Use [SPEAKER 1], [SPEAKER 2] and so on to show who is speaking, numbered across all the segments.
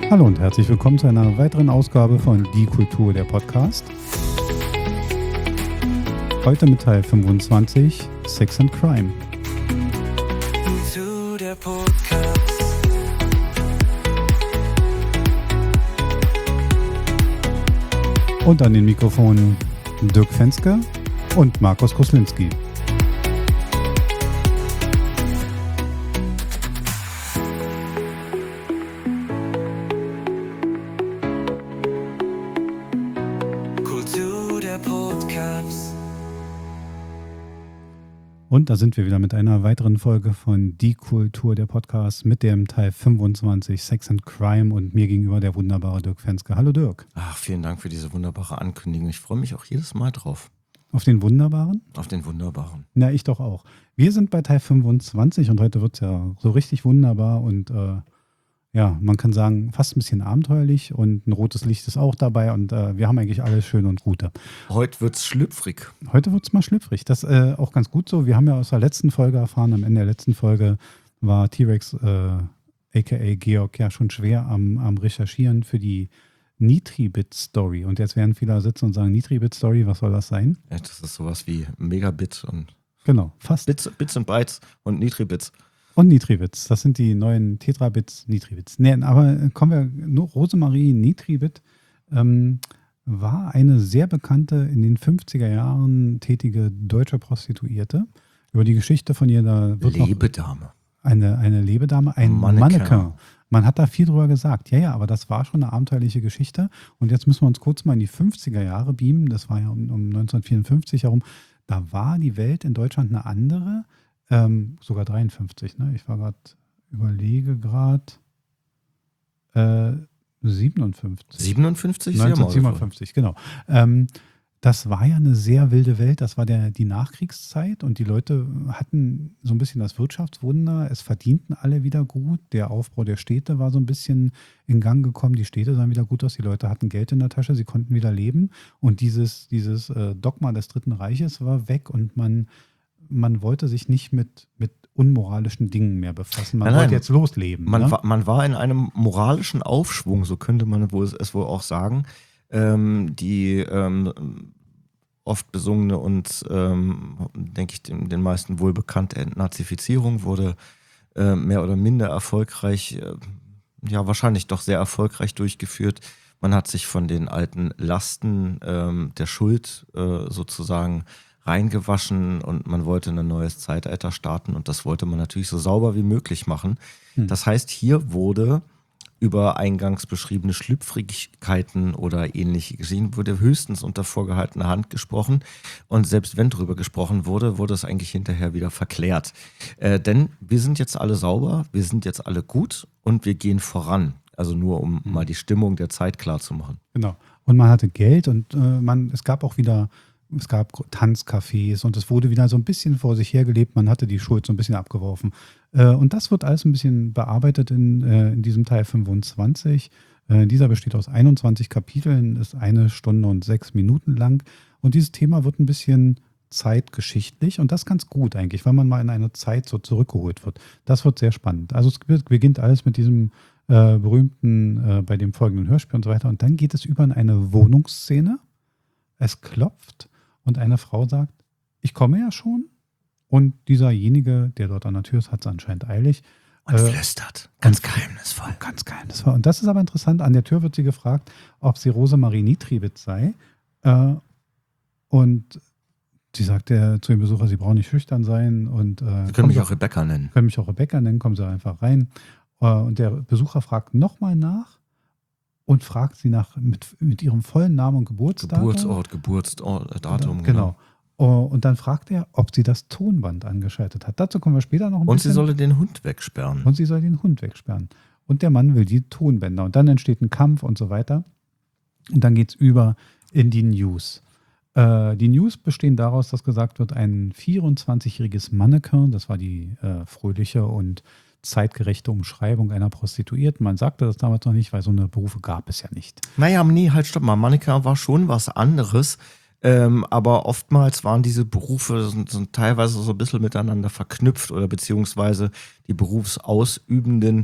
[SPEAKER 1] Hallo und herzlich willkommen zu einer weiteren Ausgabe von Die Kultur, der Podcast. Heute mit Teil 25, Sex and Crime. Der Podcast. Und an den Mikrofonen Dirk Fenske und Markus Koslinski. Und da sind wir wieder mit einer weiteren Folge von Die Kultur, der Podcast, mit dem Teil 25, Sex and Crime, und mir gegenüber der wunderbare Dirk Fenske. Hallo Dirk.
[SPEAKER 2] Ach, vielen Dank für diese wunderbare Ankündigung. Ich freue mich auch jedes Mal drauf.
[SPEAKER 1] Auf den wunderbaren?
[SPEAKER 2] Auf den wunderbaren.
[SPEAKER 1] Na, ich doch auch. Wir sind bei Teil 25 und heute wird es ja so richtig wunderbar und ja, man kann sagen, fast ein bisschen abenteuerlich, und ein rotes Licht ist auch dabei, und wir haben eigentlich alles schön und Gute.
[SPEAKER 2] Heute wird es schlüpfrig.
[SPEAKER 1] Heute wird es mal schlüpfrig. Das ist auch ganz gut so. Wir haben ja aus der letzten Folge erfahren, am Ende der letzten Folge war T-Rex, a.k.a. Georg, ja schon schwer am Recherchieren für die Nitribit-Story. Und jetzt werden viele sitzen und sagen, Nitribit-Story, was soll das sein?
[SPEAKER 2] Ja, das ist sowas wie Megabit und
[SPEAKER 1] genau, fast.
[SPEAKER 2] Bits und Bytes und Nitribits.
[SPEAKER 1] Und Nitribits, das sind die neuen Tetrabits, Nitribits. Nee, aber kommen wir, nur Rosemarie Nitribit war eine sehr bekannte, in den 50er Jahren tätige deutsche Prostituierte. Über die Geschichte von ihr, da wird
[SPEAKER 2] Lebedame.
[SPEAKER 1] Noch eine Lebedame, ein Mannequin. Man hat da viel drüber gesagt. Ja, aber das war schon eine abenteuerliche Geschichte. Und jetzt müssen wir uns kurz mal in die 50er Jahre beamen. Das war ja um 1954 herum. Da war die Welt in Deutschland eine andere. Sogar 53, ne? Ich war überlege gerade 57.
[SPEAKER 2] 57?
[SPEAKER 1] 1957, genau. Das war ja eine sehr wilde Welt. Das war die Nachkriegszeit, und die Leute hatten so ein bisschen das Wirtschaftswunder. Es verdienten alle wieder gut. Der Aufbau der Städte war so ein bisschen in Gang gekommen. Die Städte sahen wieder gut aus. Die Leute hatten Geld in der Tasche. Sie konnten wieder leben. Und dieses Dogma des Dritten Reiches war weg, und man wollte sich nicht mit unmoralischen Dingen mehr befassen. Man wollte jetzt losleben.
[SPEAKER 2] Man war in einem moralischen Aufschwung, so könnte man es wohl auch sagen. Die oft besungene und, denke ich, den meisten wohl bekannte Entnazifizierung wurde mehr oder minder erfolgreich, ja wahrscheinlich doch sehr erfolgreich durchgeführt. Man hat sich von den alten Lasten der Schuld sozusagen reingewaschen, und man wollte ein neues Zeitalter starten, und das wollte man natürlich so sauber wie möglich machen. Das heißt, hier wurde über eingangs beschriebene Schlüpfrigkeiten oder ähnliche Geschichten wurde höchstens unter vorgehaltener Hand gesprochen, und selbst wenn drüber gesprochen wurde, wurde es eigentlich hinterher wieder verklärt. Denn wir sind jetzt alle sauber, wir sind jetzt alle gut, und wir gehen voran. Also nur, um mal die Stimmung der Zeit klar zu machen. Genau.
[SPEAKER 1] Und man hatte Geld, und es gab Tanzcafés, und es wurde wieder so ein bisschen vor sich hergelebt. Man hatte die Schuld so ein bisschen abgeworfen. Und das wird alles ein bisschen bearbeitet in diesem Teil 25. Dieser besteht aus 21 Kapiteln, ist 1 Stunde und 6 Minuten lang. Und dieses Thema wird ein bisschen zeitgeschichtlich, und das ganz gut eigentlich, weil man mal in eine Zeit so zurückgeholt wird. Das wird sehr spannend. Also es beginnt alles mit diesem berühmten, bei dem folgenden Hörspiel und so weiter. Und dann geht es über in eine Wohnungsszene. Es klopft, und eine Frau sagt, ich komme ja schon. Und dieserjenige, der dort an der Tür ist, hat es anscheinend eilig.
[SPEAKER 2] Und flüstert. Ganz geheimnisvoll.
[SPEAKER 1] Ganz geheimnisvoll. Und das ist aber interessant. An der Tür wird sie gefragt, ob sie Rosemarie Nitribit sei. Und sie sagt zu dem Besucher, sie brauchen nicht schüchtern sein. Und,
[SPEAKER 2] Sie können mich auch Rebecca nennen.
[SPEAKER 1] Kommen Sie einfach rein. Und der Besucher fragt nochmal nach. Und fragt sie mit ihrem vollen Namen und Geburtsdatum.
[SPEAKER 2] Datum.
[SPEAKER 1] Genau. Und dann fragt er, ob sie das Tonband angeschaltet hat. Dazu kommen wir später noch ein bisschen.
[SPEAKER 2] Und sie solle den Hund wegsperren.
[SPEAKER 1] Und der Mann will die Tonbänder. Und dann entsteht ein Kampf und so weiter. Und dann geht es über in die News. Die News bestehen daraus, dass gesagt wird, ein 24-jähriges Mannequin, das war die fröhliche und zeitgerechte Umschreibung einer Prostituierten. Man sagte das damals noch nicht, weil so eine Berufe gab es ja nicht.
[SPEAKER 2] Naja, nee, halt stopp mal. Mannequin war schon was anderes, aber oftmals waren diese Berufe sind teilweise so ein bisschen miteinander verknüpft, oder beziehungsweise die Berufsausübenden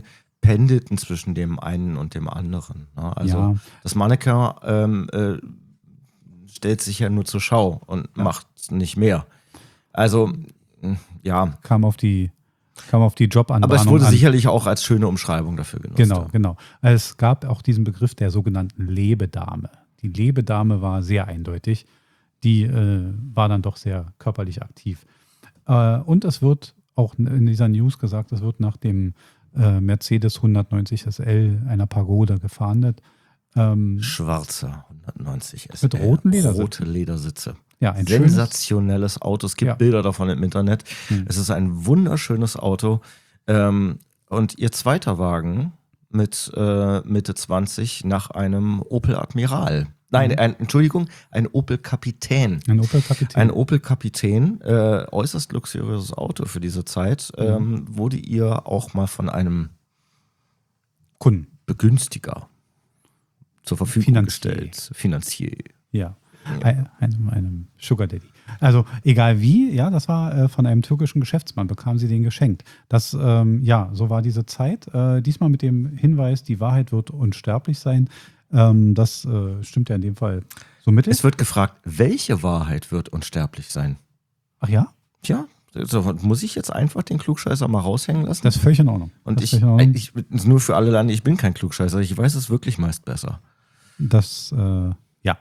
[SPEAKER 2] pendelten zwischen dem einen und dem anderen. Ne? Also
[SPEAKER 1] Ja.
[SPEAKER 2] das Mannequin stellt sich ja nur zur Schau und macht nicht mehr. Also, ja.
[SPEAKER 1] Kam auf die Jobanbahnung
[SPEAKER 2] Aber es wurde
[SPEAKER 1] an.
[SPEAKER 2] sicherlich auch als schöne Umschreibung dafür genutzt.
[SPEAKER 1] Genau. Es gab auch diesen Begriff der sogenannten Lebedame. Die Lebedame war sehr eindeutig. Die war dann doch sehr körperlich aktiv. Und es wird auch in dieser News gesagt, es wird nach dem Mercedes 190 SL einer Pagode gefahndet.
[SPEAKER 2] Schwarzer 190 SL.
[SPEAKER 1] Mit roten Ledersitzen.
[SPEAKER 2] Rote Ledersitze.
[SPEAKER 1] Ja, ein
[SPEAKER 2] sensationelles Auto. Es gibt Bilder davon im Internet. Es ist ein wunderschönes Auto. Und ihr zweiter Wagen mit Mitte 20 nach einem Opel Admiral. Nein, ein Opel Kapitän. Ein Opel Kapitän, äußerst luxuriöses Auto für diese Zeit, wurde ihr auch mal von einem
[SPEAKER 1] Kunden,
[SPEAKER 2] Begünstiger zur Verfügung gestellt. Finanzier.
[SPEAKER 1] Ja, einem Sugar Daddy. Also egal wie, ja, das war von einem türkischen Geschäftsmann, bekam sie den geschenkt. Das, so war diese Zeit. Diesmal mit dem Hinweis, die Wahrheit wird unsterblich sein. Das stimmt ja in dem Fall so mittel.
[SPEAKER 2] Es wird gefragt, welche Wahrheit wird unsterblich sein?
[SPEAKER 1] Ach ja?
[SPEAKER 2] Tja, so, muss ich jetzt einfach den Klugscheißer mal raushängen lassen?
[SPEAKER 1] Das ist völlig in Ordnung.
[SPEAKER 2] Und ich nur für alle Lande, ich bin kein Klugscheißer, ich weiß es wirklich meist besser.
[SPEAKER 1] Das, ja.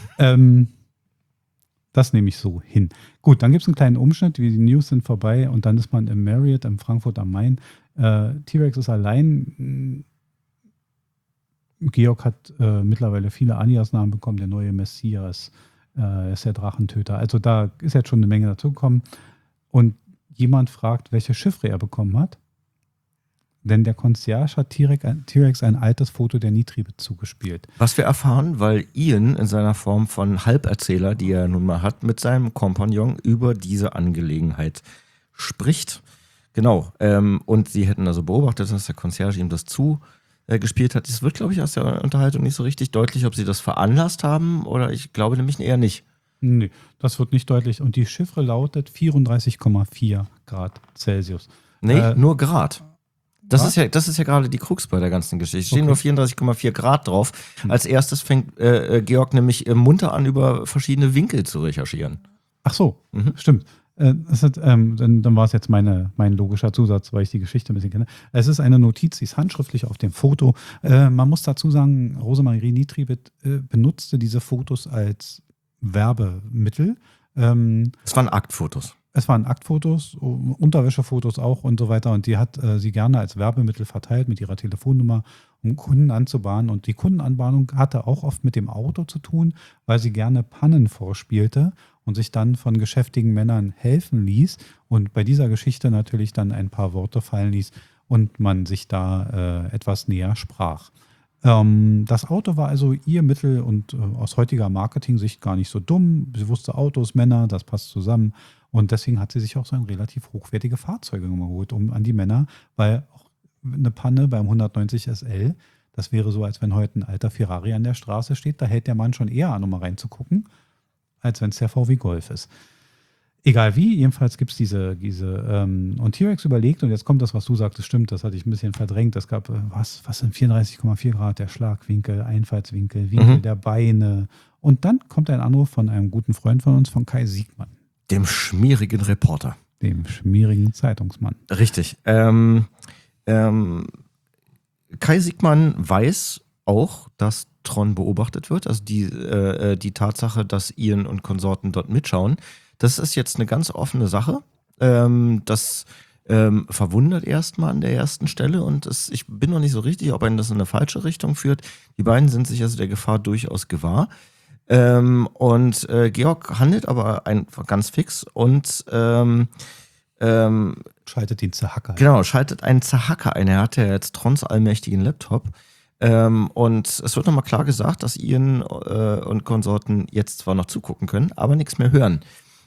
[SPEAKER 1] Das nehme ich so hin. Gut, dann gibt es einen kleinen Umschnitt, die News sind vorbei und dann ist man im Marriott in Frankfurt am Main. T-Rex ist allein. Georg hat mittlerweile viele Alias-Namen bekommen, der neue Messias, ist der Drachentöter. Also da ist jetzt schon eine Menge dazugekommen. Und jemand fragt, welche Chiffre er bekommen hat. Denn der Concierge hat T-Rex ein altes Foto der Nitribe zugespielt.
[SPEAKER 2] Was wir erfahren, weil Ian in seiner Form von Halberzähler, die er nun mal hat, mit seinem Kompagnon über diese Angelegenheit spricht. Genau. Und sie hätten also beobachtet, dass der Concierge ihm das zugespielt hat. Es wird, glaube ich, aus der Unterhaltung nicht so richtig deutlich, ob sie das veranlasst haben oder ich glaube nämlich eher nicht.
[SPEAKER 1] Nee, das wird nicht deutlich. Und die Chiffre lautet 34,4 Grad Celsius.
[SPEAKER 2] Nee, nur Grad. Das ist ja gerade die Krux bei der ganzen Geschichte. Es stehen nur 34,4 Grad drauf. Als erstes fängt Georg nämlich munter an, über verschiedene Winkel zu recherchieren.
[SPEAKER 1] Ach so, stimmt. Dann war es jetzt mein logischer Zusatz, weil ich die Geschichte ein bisschen kenne. Es ist eine Notiz, die ist handschriftlich auf dem Foto. Man muss dazu sagen, Rosemarie Nitribe benutzte diese Fotos als Werbemittel.
[SPEAKER 2] Es waren Aktfotos.
[SPEAKER 1] Es waren Aktfotos, Unterwäschefotos auch und so weiter. Und die hat sie gerne als Werbemittel verteilt mit ihrer Telefonnummer, um Kunden anzubahnen. Und die Kundenanbahnung hatte auch oft mit dem Auto zu tun, weil sie gerne Pannen vorspielte und sich dann von geschäftigen Männern helfen ließ. Und bei dieser Geschichte natürlich dann ein paar Worte fallen ließ und man sich da etwas näher sprach. Das Auto war also ihr Mittel und aus heutiger Marketing-Sicht gar nicht so dumm. Sie wusste Autos, Männer, das passt zusammen. Und deswegen hat sie sich auch so ein relativ hochwertige Fahrzeuge geholt, um an die Männer, weil auch eine Panne beim 190 SL, das wäre so, als wenn heute ein alter Ferrari an der Straße steht, da hält der Mann schon eher an, um mal reinzugucken, als wenn es der VW Golf ist. Egal wie, jedenfalls gibt es diese und T-Rex überlegt, und jetzt kommt das, was du sagst, das stimmt, das hatte ich ein bisschen verdrängt, es gab, was sind 34,4 Grad, der Schlagwinkel, Einfallswinkel, Winkel der Beine, und dann kommt ein Anruf von einem guten Freund von uns, von Kai Siegmann.
[SPEAKER 2] Dem schmierigen Reporter.
[SPEAKER 1] Dem schmierigen Zeitungsmann.
[SPEAKER 2] Richtig. Kai Siegmann weiß auch, dass Tron beobachtet wird, also die Tatsache, dass Ian und Konsorten dort mitschauen. Das ist jetzt eine ganz offene Sache. Das verwundert erstmal an der ersten Stelle und ich bin noch nicht so richtig, ob einen das in eine falsche Richtung führt. Die beiden sind sich also der Gefahr durchaus gewahr. Und Georg handelt aber einfach ganz fix und
[SPEAKER 1] schaltet den Zahacker ein.
[SPEAKER 2] Genau, schaltet einen Zahacker ein. Er hat ja jetzt Trons allmächtigen Laptop. Und es wird nochmal klar gesagt, dass Ian und Konsorten jetzt zwar noch zugucken können, aber nichts mehr hören.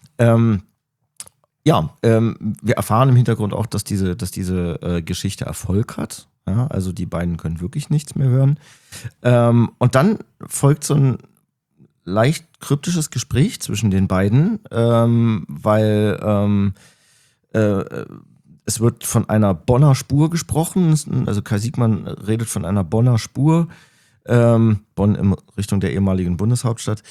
[SPEAKER 2] Wir erfahren im Hintergrund auch, dass diese Geschichte Erfolg hat. Ja, also die beiden können wirklich nichts mehr hören. Und dann folgt so ein leicht kryptisches Gespräch zwischen den beiden, weil es Es wird von einer Bonner Spur gesprochen, also Kai Siegmann redet von einer Bonner Spur, Bonn in Richtung der ehemaligen Bundeshauptstadt.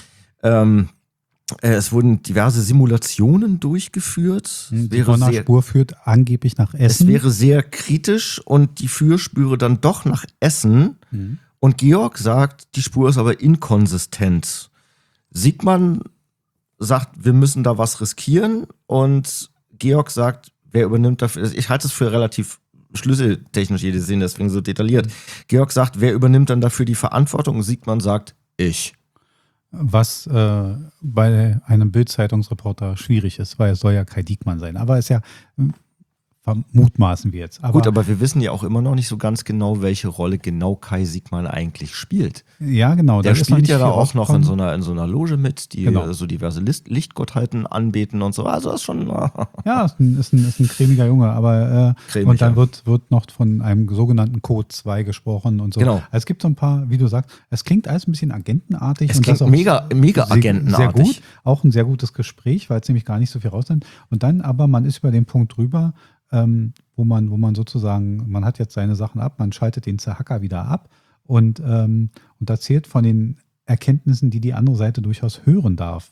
[SPEAKER 2] Es wurden diverse Simulationen durchgeführt.
[SPEAKER 1] Die Bonner Spur führt angeblich nach Essen.
[SPEAKER 2] Es wäre sehr kritisch und die Führspüre dann doch nach Essen. Und Georg sagt, die Spur ist aber inkonsistent. Siegmann sagt, wir müssen da was riskieren. Und Georg sagt, wer übernimmt dafür? Ich halte es für relativ schlüsseltechnisch jede Szene, deswegen so detailliert. Georg sagt, wer übernimmt dann dafür die Verantwortung? Und Siegmann sagt, ich.
[SPEAKER 1] Was bei einem Bild-Zeitungsreporter schwierig ist, weil es soll ja Kai Diekmann sein. Aber es ist ja, vermutmaßen wir jetzt.
[SPEAKER 2] Gut, aber wir wissen ja auch immer noch nicht so ganz genau, welche Rolle genau Kai Siegmann eigentlich spielt.
[SPEAKER 1] Ja, genau.
[SPEAKER 2] Der spielt ja da auch noch in so einer Loge mit, die so diverse Lichtgottheiten anbeten und so. Also das ist schon...
[SPEAKER 1] Ja, ist ein cremiger Junge, aber und dann wird noch von einem sogenannten Code 2 gesprochen und so.
[SPEAKER 2] Genau.
[SPEAKER 1] Also es gibt so ein paar, wie du sagst, es klingt alles ein bisschen agentenartig.
[SPEAKER 2] Es
[SPEAKER 1] und
[SPEAKER 2] klingt
[SPEAKER 1] das auch
[SPEAKER 2] mega agentenartig.
[SPEAKER 1] Sehr gut, auch ein sehr gutes Gespräch, weil es nämlich gar nicht so viel rausnimmt. Und dann aber, man ist über den Punkt drüber, wo man sozusagen, man hat jetzt seine Sachen ab, man schaltet den Zerhacker wieder ab und erzählt von den Erkenntnissen, die die andere Seite durchaus hören darf.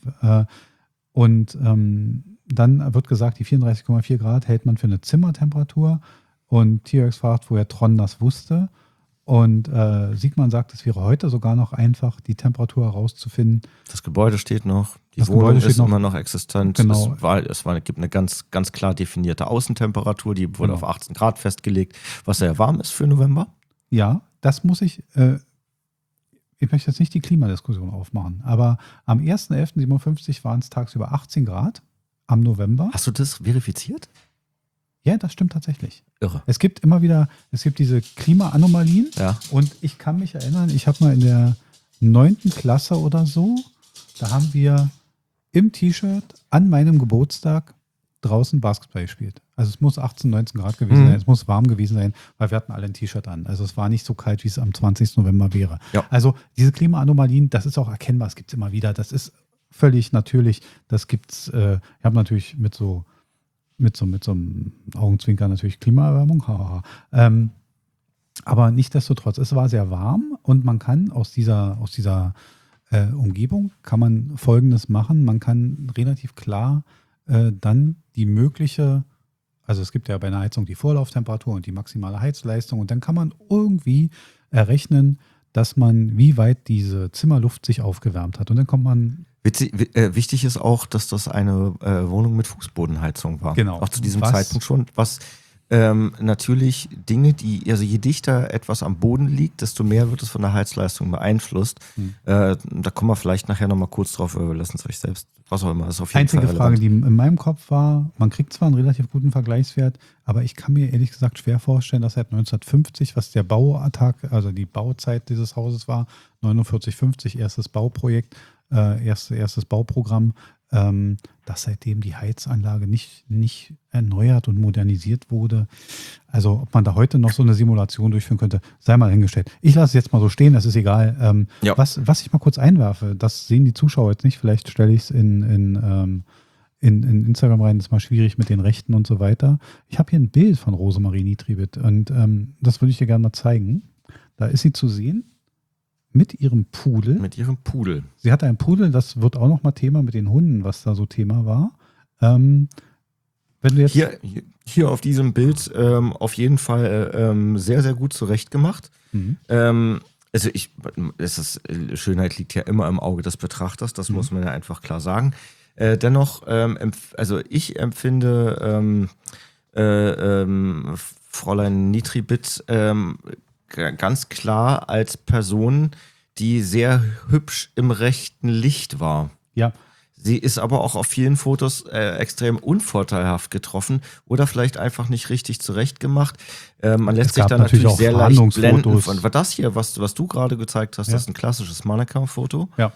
[SPEAKER 1] Dann wird gesagt, die 34,4 Grad hält man für eine Zimmertemperatur und T-Rex fragt, woher Tron das wusste. Und Siegmann sagt, es wäre heute sogar noch einfach, die Temperatur herauszufinden.
[SPEAKER 2] Das Gebäude steht noch, die Wohnung ist immer noch existent.
[SPEAKER 1] Genau.
[SPEAKER 2] Gibt eine ganz klar definierte Außentemperatur, die wurde auf 18 Grad festgelegt, was sehr warm ist für November.
[SPEAKER 1] Ja, das muss ich möchte jetzt nicht die Klimadiskussion aufmachen, aber am 1.11.57 waren es tagsüber 18 Grad am November.
[SPEAKER 2] Hast du das verifiziert?
[SPEAKER 1] Ja, das stimmt tatsächlich.
[SPEAKER 2] Irre.
[SPEAKER 1] Es gibt diese Klimaanomalien.
[SPEAKER 2] Ja.
[SPEAKER 1] Und ich kann mich erinnern, ich habe mal in der 9. Klasse oder so, da haben wir im T-Shirt an meinem Geburtstag draußen Basketball gespielt. Also es muss 18, 19 Grad gewesen sein, es muss warm gewesen sein, weil wir hatten alle ein T-Shirt an. Also es war nicht so kalt, wie es am 20. November wäre. Ja. Also diese Klimaanomalien, das ist auch erkennbar, es gibt es immer wieder. Das ist völlig natürlich. Das gibt's, ich habe natürlich mit so einem Augenzwinker natürlich Klimaerwärmung. Aber nichtsdestotrotz, es war sehr warm und man kann aus dieser Umgebung kann man Folgendes machen. Man kann relativ klar dann die mögliche, also es gibt ja bei einer Heizung die Vorlauftemperatur und die maximale Heizleistung und dann kann man irgendwie errechnen, dass man, wie weit diese Zimmerluft sich aufgewärmt hat. Und dann kommt man...
[SPEAKER 2] Wichtig ist auch, dass das eine Wohnung mit Fußbodenheizung war.
[SPEAKER 1] Genau.
[SPEAKER 2] Auch zu diesem Zeitpunkt schon. Was natürlich Dinge, also je dichter etwas am Boden liegt, desto mehr wird es von der Heizleistung beeinflusst. Da kommen wir vielleicht nachher nochmal kurz drauf, wir lassen es euch selbst, was auch immer. Das ist auf jeden
[SPEAKER 1] Einzige
[SPEAKER 2] Fall
[SPEAKER 1] Frage, die in meinem Kopf war, man kriegt zwar einen relativ guten Vergleichswert, aber ich kann mir ehrlich gesagt schwer vorstellen, dass seit 1950, was der Bauattag, also die Bauzeit dieses Hauses war, 49,50, erstes Bauprojekt, erstes Bauprogramm, dass seitdem die Heizanlage nicht erneuert und modernisiert wurde. Also ob man da heute noch so eine Simulation durchführen könnte, sei mal hingestellt. Ich lasse es jetzt mal so stehen, das ist egal.
[SPEAKER 2] Ja.
[SPEAKER 1] Was ich mal kurz einwerfe, das sehen die Zuschauer jetzt nicht, vielleicht stelle ich es in Instagram rein, das ist mal schwierig mit den Rechten und so weiter. Ich habe hier ein Bild von Rosemarie Nitribit und das würde ich dir gerne mal zeigen. Da ist sie zu sehen. Mit ihrem Pudel.
[SPEAKER 2] Mit ihrem Pudel.
[SPEAKER 1] Sie hatte einen Pudel, das wird auch noch mal Thema mit den Hunden, was da so Thema war. Wenn du jetzt
[SPEAKER 2] hier auf diesem Bild auf jeden Fall sehr, sehr gut zurechtgemacht. Schönheit liegt ja immer im Auge des Betrachters, das muss man ja einfach klar sagen. Dennoch, ich empfinde Fräulein Nitribit ganz klar als Person, die sehr hübsch im rechten Licht war.
[SPEAKER 1] Ja.
[SPEAKER 2] Sie ist aber auch auf vielen Fotos extrem unvorteilhaft getroffen oder vielleicht einfach nicht richtig zurechtgemacht. Man lässt sich da natürlich sehr leicht blenden. War das hier, was du gerade gezeigt hast, das ist ein klassisches Mannequin-Foto.
[SPEAKER 1] Ja.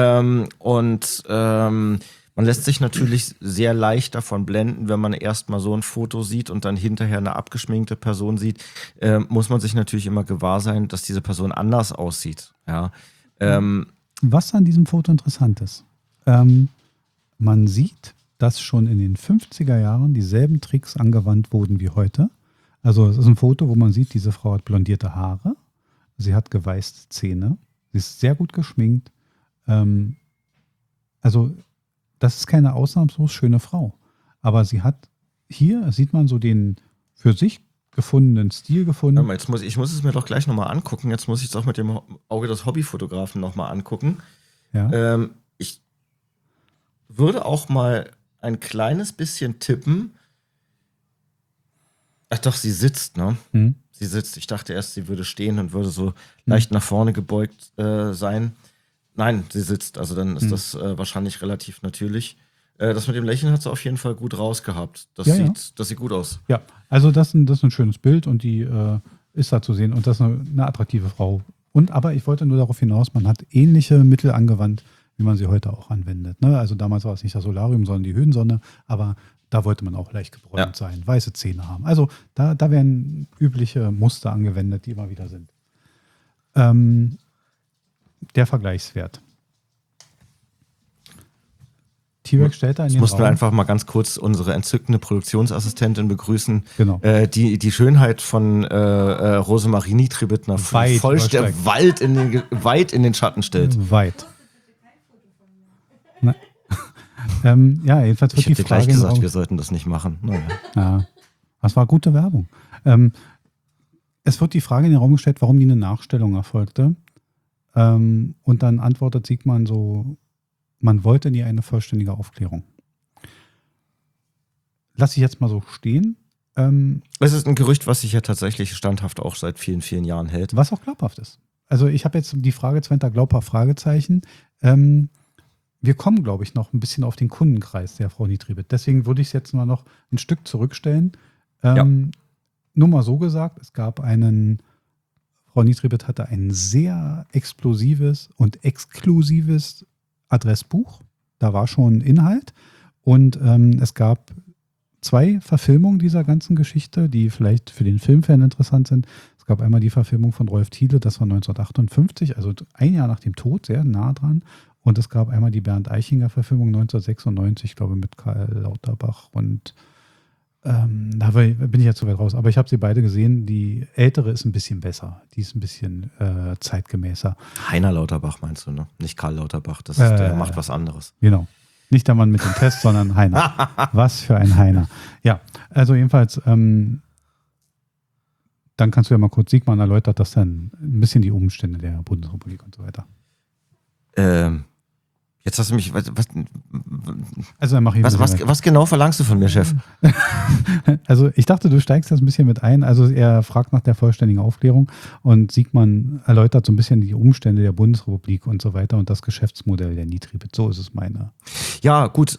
[SPEAKER 2] Man lässt sich natürlich sehr leicht davon blenden, wenn man erstmal so ein Foto sieht und dann hinterher eine abgeschminkte Person sieht, muss man sich natürlich immer gewahr sein, dass diese Person anders aussieht. Ja.
[SPEAKER 1] Was an diesem Foto interessant ist, man sieht, dass schon in den 50er Jahren dieselben Tricks angewandt wurden wie heute. Also es ist ein Foto, wo man sieht, diese Frau hat blondierte Haare, sie hat geweißte Zähne, sie ist sehr gut geschminkt. Also das ist keine ausnahmslos schöne Frau. Aber sie hat, hier sieht man so den für sich gefundenen Stil gefunden.
[SPEAKER 2] Ich muss es mir doch gleich nochmal angucken. Jetzt muss ich es auch mit dem Auge des Hobbyfotografen nochmal angucken.
[SPEAKER 1] Ja.
[SPEAKER 2] Ich würde auch mal ein kleines bisschen tippen. Ach doch, sie sitzt, ne? Sie sitzt. Ich dachte erst, sie würde stehen und würde so leicht nach vorne gebeugt sein. Nein, sie sitzt. Also dann ist das wahrscheinlich relativ natürlich. Das mit dem Lächeln hat sie auf jeden Fall gut rausgehabt. Das sieht gut aus.
[SPEAKER 1] Ja, also das ist ein schönes Bild und die ist da zu sehen und das ist eine attraktive Frau. Aber ich wollte nur darauf hinaus, man hat ähnliche Mittel angewandt, wie man sie heute auch anwendet. Ne? Also damals war es nicht das Solarium, sondern die Höhensonne, aber da wollte man auch leicht gebräunt sein, weiße Zähne haben. Also da werden übliche Muster angewendet, die immer wieder sind. Der Vergleichswert. T-Rex stellt da in den
[SPEAKER 2] Mussten wir
[SPEAKER 1] Raum.
[SPEAKER 2] einfach mal ganz kurz unsere entzückende Produktionsassistentin begrüßen,
[SPEAKER 1] Genau.
[SPEAKER 2] die Schönheit von Rosemarie Nitribittner weit in den Schatten stellt.
[SPEAKER 1] Weit. Ja, jedenfalls wird
[SPEAKER 2] Ich
[SPEAKER 1] die
[SPEAKER 2] hätte
[SPEAKER 1] Frage
[SPEAKER 2] gleich gesagt, wir sollten das nicht machen. Naja.
[SPEAKER 1] Ja, das war gute Werbung. Es wird die Frage in den Raum gestellt, warum die eine Nachstellung erfolgte. Und dann antwortet Siegmann so, man wollte nie eine vollständige Aufklärung. Lass ich jetzt mal so stehen.
[SPEAKER 2] Es ist ein Gerücht, was sich ja tatsächlich standhaft auch seit vielen, vielen Jahren hält.
[SPEAKER 1] Was auch glaubhaft ist. Also ich habe jetzt die Frage zwar hinter glaubhaft Fragezeichen. Wir kommen, glaube ich, noch ein bisschen auf den Kundenkreis der Frau Nitribit. Deswegen würde ich es jetzt mal noch ein Stück zurückstellen. Nur mal so gesagt, es gab Frau Nitribit hatte ein sehr explosives und exklusives Adressbuch. Da war schon Inhalt. Und es gab 2 Verfilmungen dieser ganzen Geschichte, die vielleicht für den Filmfan interessant sind. Es gab einmal die Verfilmung von Rolf Thiele, das war 1958, also ein Jahr nach dem Tod, sehr nah dran. Und es gab einmal die Bernd Eichinger Verfilmung 1996, ich glaube mit Karl Lauterbach. Und da bin ich jetzt zu weit raus. Aber ich habe sie beide gesehen. Die ältere ist ein bisschen besser. Die ist ein bisschen zeitgemäßer.
[SPEAKER 2] Heiner Lauterbach meinst du, ne? Nicht Karl Lauterbach. Der macht was anderes.
[SPEAKER 1] Genau. Nicht der Mann mit dem Test, sondern Heiner. Was für ein Heiner. Ja, also jedenfalls, dann kannst du ja mal kurz, Siegmann erläutert das dann ein bisschen die Umstände der Bundesrepublik und so weiter.
[SPEAKER 2] Jetzt hast du mich.
[SPEAKER 1] Also dann mach ich
[SPEAKER 2] was genau verlangst du von mir, Chef?
[SPEAKER 1] Also ich dachte, du steigst das ein bisschen mit ein. Also er fragt nach der vollständigen Aufklärung und Siegmann erläutert so ein bisschen die Umstände der Bundesrepublik und so weiter und das Geschäftsmodell der Nitribit. So ist es meine.
[SPEAKER 2] Ja, gut.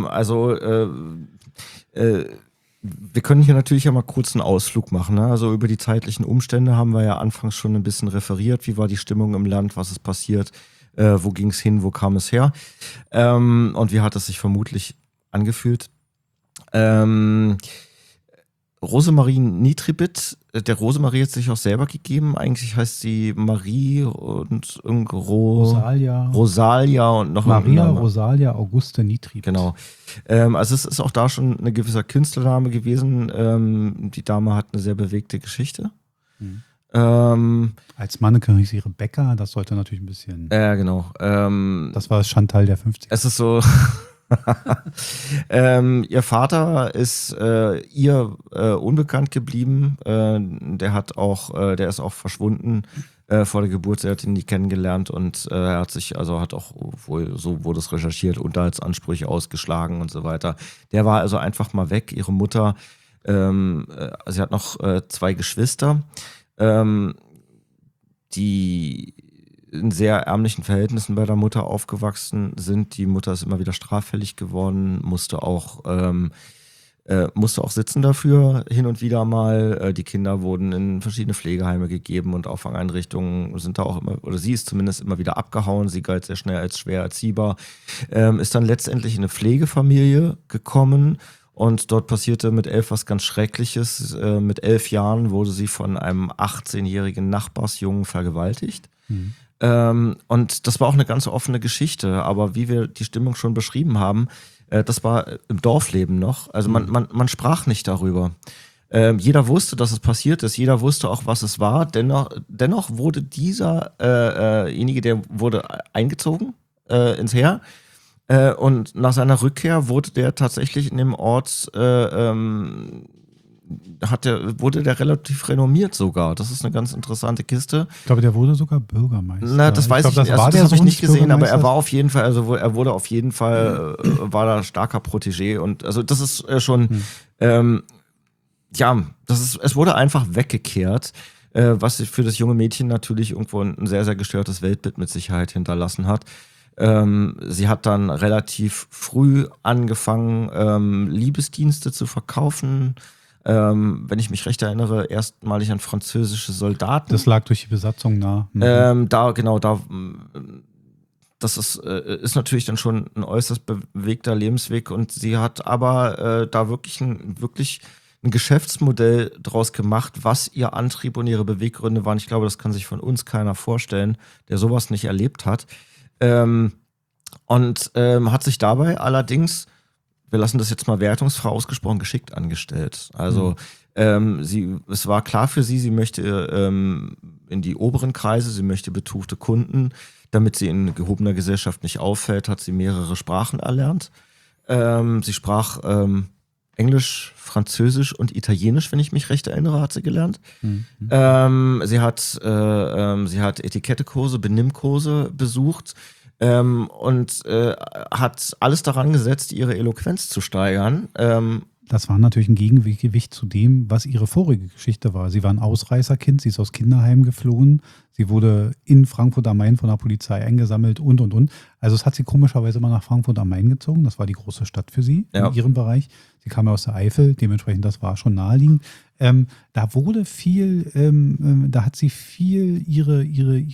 [SPEAKER 2] Wir können hier natürlich ja mal kurz einen Ausflug machen. Ne? Also über die zeitlichen Umstände haben wir ja anfangs schon ein bisschen referiert. Wie war die Stimmung im Land? Was ist passiert? Wo ging es hin? Wo kam es her? Und wie hat es sich vermutlich angefühlt? Rosemarie Nitribit, der Rosemarie hat sich auch selber gegeben. Eigentlich heißt sie Marie und Rosalia und noch
[SPEAKER 1] Maria Rosalia Auguste Nitribit.
[SPEAKER 2] Genau. Also es ist auch da schon eine gewisse Künstlername gewesen. Die Dame hat eine sehr bewegte Geschichte.
[SPEAKER 1] Als Mannequin hieß sie Rebecca, das sollte natürlich ein bisschen.
[SPEAKER 2] Genau.
[SPEAKER 1] Das war das Chantal der 50er.
[SPEAKER 2] Es ist so. Ihr Vater ist ihr unbekannt geblieben. Der ist auch verschwunden vor der Geburt. Er hat ihn nie kennengelernt und er hat auch wohl, so wurde es recherchiert, Unterhaltsansprüche ausgeschlagen und so weiter. Der war also einfach mal weg. Ihre Mutter, sie hat noch 2 Geschwister, die in sehr ärmlichen Verhältnissen bei der Mutter aufgewachsen sind. Die Mutter ist immer wieder straffällig geworden, musste auch sitzen dafür hin und wieder mal. Die Kinder wurden in verschiedene Pflegeheime gegeben und Auffangeinrichtungen sind da auch immer, oder sie ist zumindest immer wieder abgehauen. Sie galt sehr schnell als schwer erziehbar. Ist dann letztendlich in eine Pflegefamilie gekommen. Und dort passierte mit 11 was ganz Schreckliches. Mit 11 Jahren wurde sie von einem 18-jährigen Nachbarsjungen vergewaltigt. Und das war auch eine ganz offene Geschichte. Aber wie wir die Stimmung schon beschrieben haben, Das war im Dorfleben noch. Also man sprach nicht darüber. Jeder wusste, dass es passiert ist. Jeder wusste auch, was es war. Dennoch wurde dieserjenige, der wurde eingezogen ins Heer. Und nach seiner Rückkehr wurde der tatsächlich in dem Ort wurde der relativ renommiert sogar. Das ist eine ganz interessante Kiste.
[SPEAKER 1] Ich glaube, der wurde sogar Bürgermeister.
[SPEAKER 2] Na, das weiß ich nicht.
[SPEAKER 1] Das
[SPEAKER 2] Das habe ich nicht gesehen, aber er
[SPEAKER 1] Bürgermeister?
[SPEAKER 2] war auf jeden Fall, also er wurde auf jeden Fall, war da starker Protégé und also das ist schon, es wurde einfach weggekehrt, was für das junge Mädchen natürlich irgendwo ein sehr, sehr gestörtes Weltbild mit Sicherheit hinterlassen hat. Sie hat dann relativ früh angefangen, Liebesdienste zu verkaufen. Wenn ich mich recht erinnere, erstmalig an französische Soldaten.
[SPEAKER 1] Das lag durch die Besatzung nah.
[SPEAKER 2] Das ist natürlich dann schon ein äußerst bewegter Lebensweg und sie hat aber da wirklich ein Geschäftsmodell draus gemacht, was ihr Antrieb und ihre Beweggründe waren. Ich glaube, das kann sich von uns keiner vorstellen, der sowas nicht erlebt hat. Hat sich dabei allerdings, wir lassen das jetzt mal wertungsfrei ausgesprochen, geschickt angestellt. Also es war klar für sie möchte in die oberen Kreise, sie möchte betuchte Kunden, damit sie in gehobener Gesellschaft nicht auffällt, hat sie mehrere Sprachen erlernt. Sie sprach Englisch, Französisch und Italienisch, wenn ich mich recht erinnere, hat sie gelernt. Sie hat Etikettekurse, Benimmkurse besucht. Und hat alles daran gesetzt, ihre Eloquenz zu steigern.
[SPEAKER 1] Das war natürlich ein Gegengewicht zu dem, was ihre vorige Geschichte war. Sie war ein Ausreißerkind, sie ist aus Kinderheim geflohen, sie wurde in Frankfurt am Main von der Polizei eingesammelt und. Also es hat sie komischerweise mal nach Frankfurt am Main gezogen, das war die große Stadt für sie in ihrem Bereich. Sie kam ja aus der Eifel, dementsprechend das war schon naheliegend. Da wurde viel, da hat sie viel ihre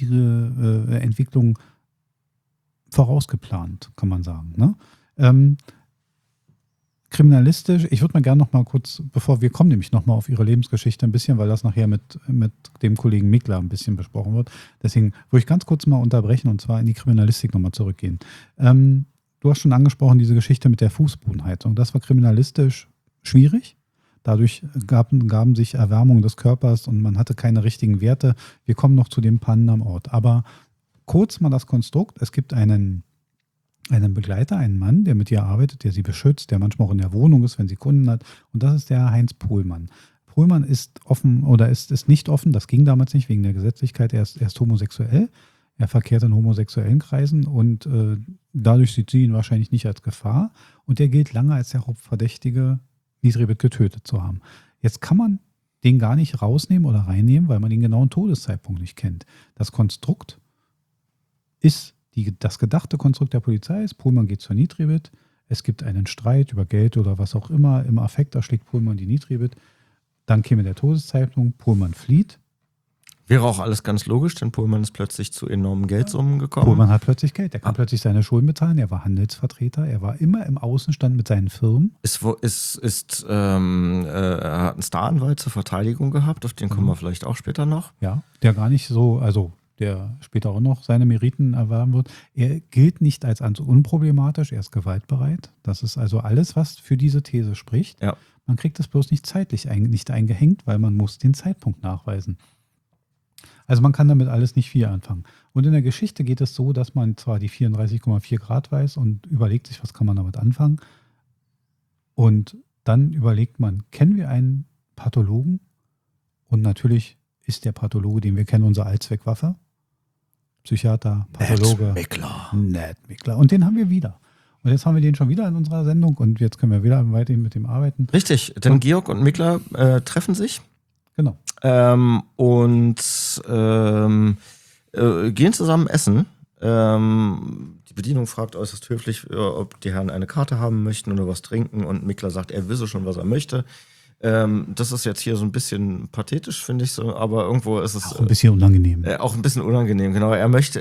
[SPEAKER 1] Entwicklung vorausgeplant, kann man sagen. Ne? Kriminalistisch, ich würde mal gerne noch mal kurz, bevor wir kommen nämlich noch mal auf ihre Lebensgeschichte ein bisschen, weil das nachher mit dem Kollegen Mickler ein bisschen besprochen wird. Deswegen würde ich ganz kurz mal unterbrechen und zwar in die Kriminalistik noch mal zurückgehen. Du hast schon angesprochen, diese Geschichte mit der Fußbodenheizung. Das war kriminalistisch schwierig. Dadurch gaben sich Erwärmung des Körpers und man hatte keine richtigen Werte. Wir kommen noch zu den Pannen am Ort. Aber kurz mal das Konstrukt. Es gibt einen Begleiter, einen Mann, der mit ihr arbeitet, der sie beschützt, der manchmal auch in der Wohnung ist, wenn sie Kunden hat. Und das ist der Heinz Pohlmann. Pohlmann ist offen oder ist nicht offen. Das ging damals nicht wegen der Gesetzlichkeit. Er ist homosexuell. Er verkehrt in homosexuellen Kreisen und dadurch sieht sie ihn wahrscheinlich nicht als Gefahr. Und er gilt lange als der Hauptverdächtige, Nitribit getötet zu haben. Jetzt kann man den gar nicht rausnehmen oder reinnehmen, weil man den genauen Todeszeitpunkt nicht kennt. Das Konstrukt ist das gedachte Konstrukt der Polizei ist, Pohlmann geht zur Nitribit, es gibt einen Streit über Geld oder was auch immer, im Affekt erschlägt Pohlmann die Nitribit, dann käme der Todeszeitpunkt, Pohlmann flieht.
[SPEAKER 2] Wäre auch alles ganz logisch, denn Pohlmann ist plötzlich zu enormen Geldsummen gekommen.
[SPEAKER 1] Pohlmann hat plötzlich Geld, er kann plötzlich seine Schulden bezahlen, er war Handelsvertreter, er war immer im Außenstand mit seinen Firmen.
[SPEAKER 2] Er hat einen Staranwalt zur Verteidigung gehabt, auf den kommen wir vielleicht auch später noch.
[SPEAKER 1] Ja, der gar nicht so, also der später auch noch seine Meriten erwerben wird. Er gilt nicht als unproblematisch, er ist gewaltbereit. Das ist also alles, was für diese These spricht.
[SPEAKER 2] Ja.
[SPEAKER 1] Man kriegt es bloß nicht zeitlich nicht eingehängt, weil man muss den Zeitpunkt nachweisen. Also man kann damit alles nicht viel anfangen. Und in der Geschichte geht es so, dass man zwar die 34,4 Grad weiß und überlegt sich, was kann man damit anfangen. Und dann überlegt man, kennen wir einen Pathologen? Und natürlich ist der Pathologe, den wir kennen, unsere Allzweckwaffe. Psychiater, Pathologe. Ned Mickler. Und den haben wir wieder. Und jetzt haben wir den schon wieder in unserer Sendung und jetzt können wir wieder weiterhin mit dem arbeiten.
[SPEAKER 2] Richtig, denn Georg und Mickler treffen sich.
[SPEAKER 1] Genau.
[SPEAKER 2] Gehen zusammen essen. Die Bedienung fragt äußerst höflich, ob die Herren eine Karte haben möchten oder was trinken. Und Mickler sagt, er wisse schon, was er möchte. Das ist jetzt hier so ein bisschen pathetisch, finde ich so, aber irgendwo ist es
[SPEAKER 1] auch ein bisschen unangenehm.
[SPEAKER 2] Auch ein bisschen unangenehm, genau. Er möchte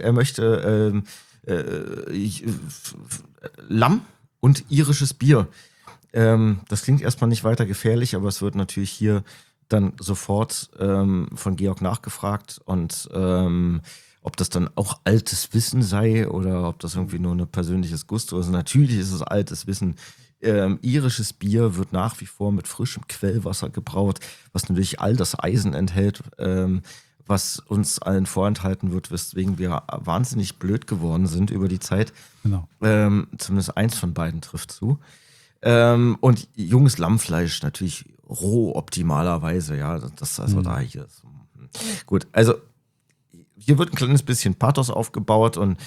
[SPEAKER 2] Lamm und irisches Bier. Das klingt erstmal nicht weiter gefährlich, aber es wird natürlich hier dann sofort von Georg nachgefragt und ob das dann auch altes Wissen sei oder ob das irgendwie nur ein persönliches Gusto ist. Natürlich ist es altes Wissen. Irisches Bier wird nach wie vor mit frischem Quellwasser gebraut, was natürlich all das Eisen enthält, was uns allen vorenthalten wird, weswegen wir wahnsinnig blöd geworden sind über die Zeit.
[SPEAKER 1] Genau.
[SPEAKER 2] Zumindest eins von beiden trifft zu. Und junges Lammfleisch natürlich roh optimalerweise, ja. Das also da hier ist. Gut, also hier wird ein kleines bisschen Pathos aufgebaut und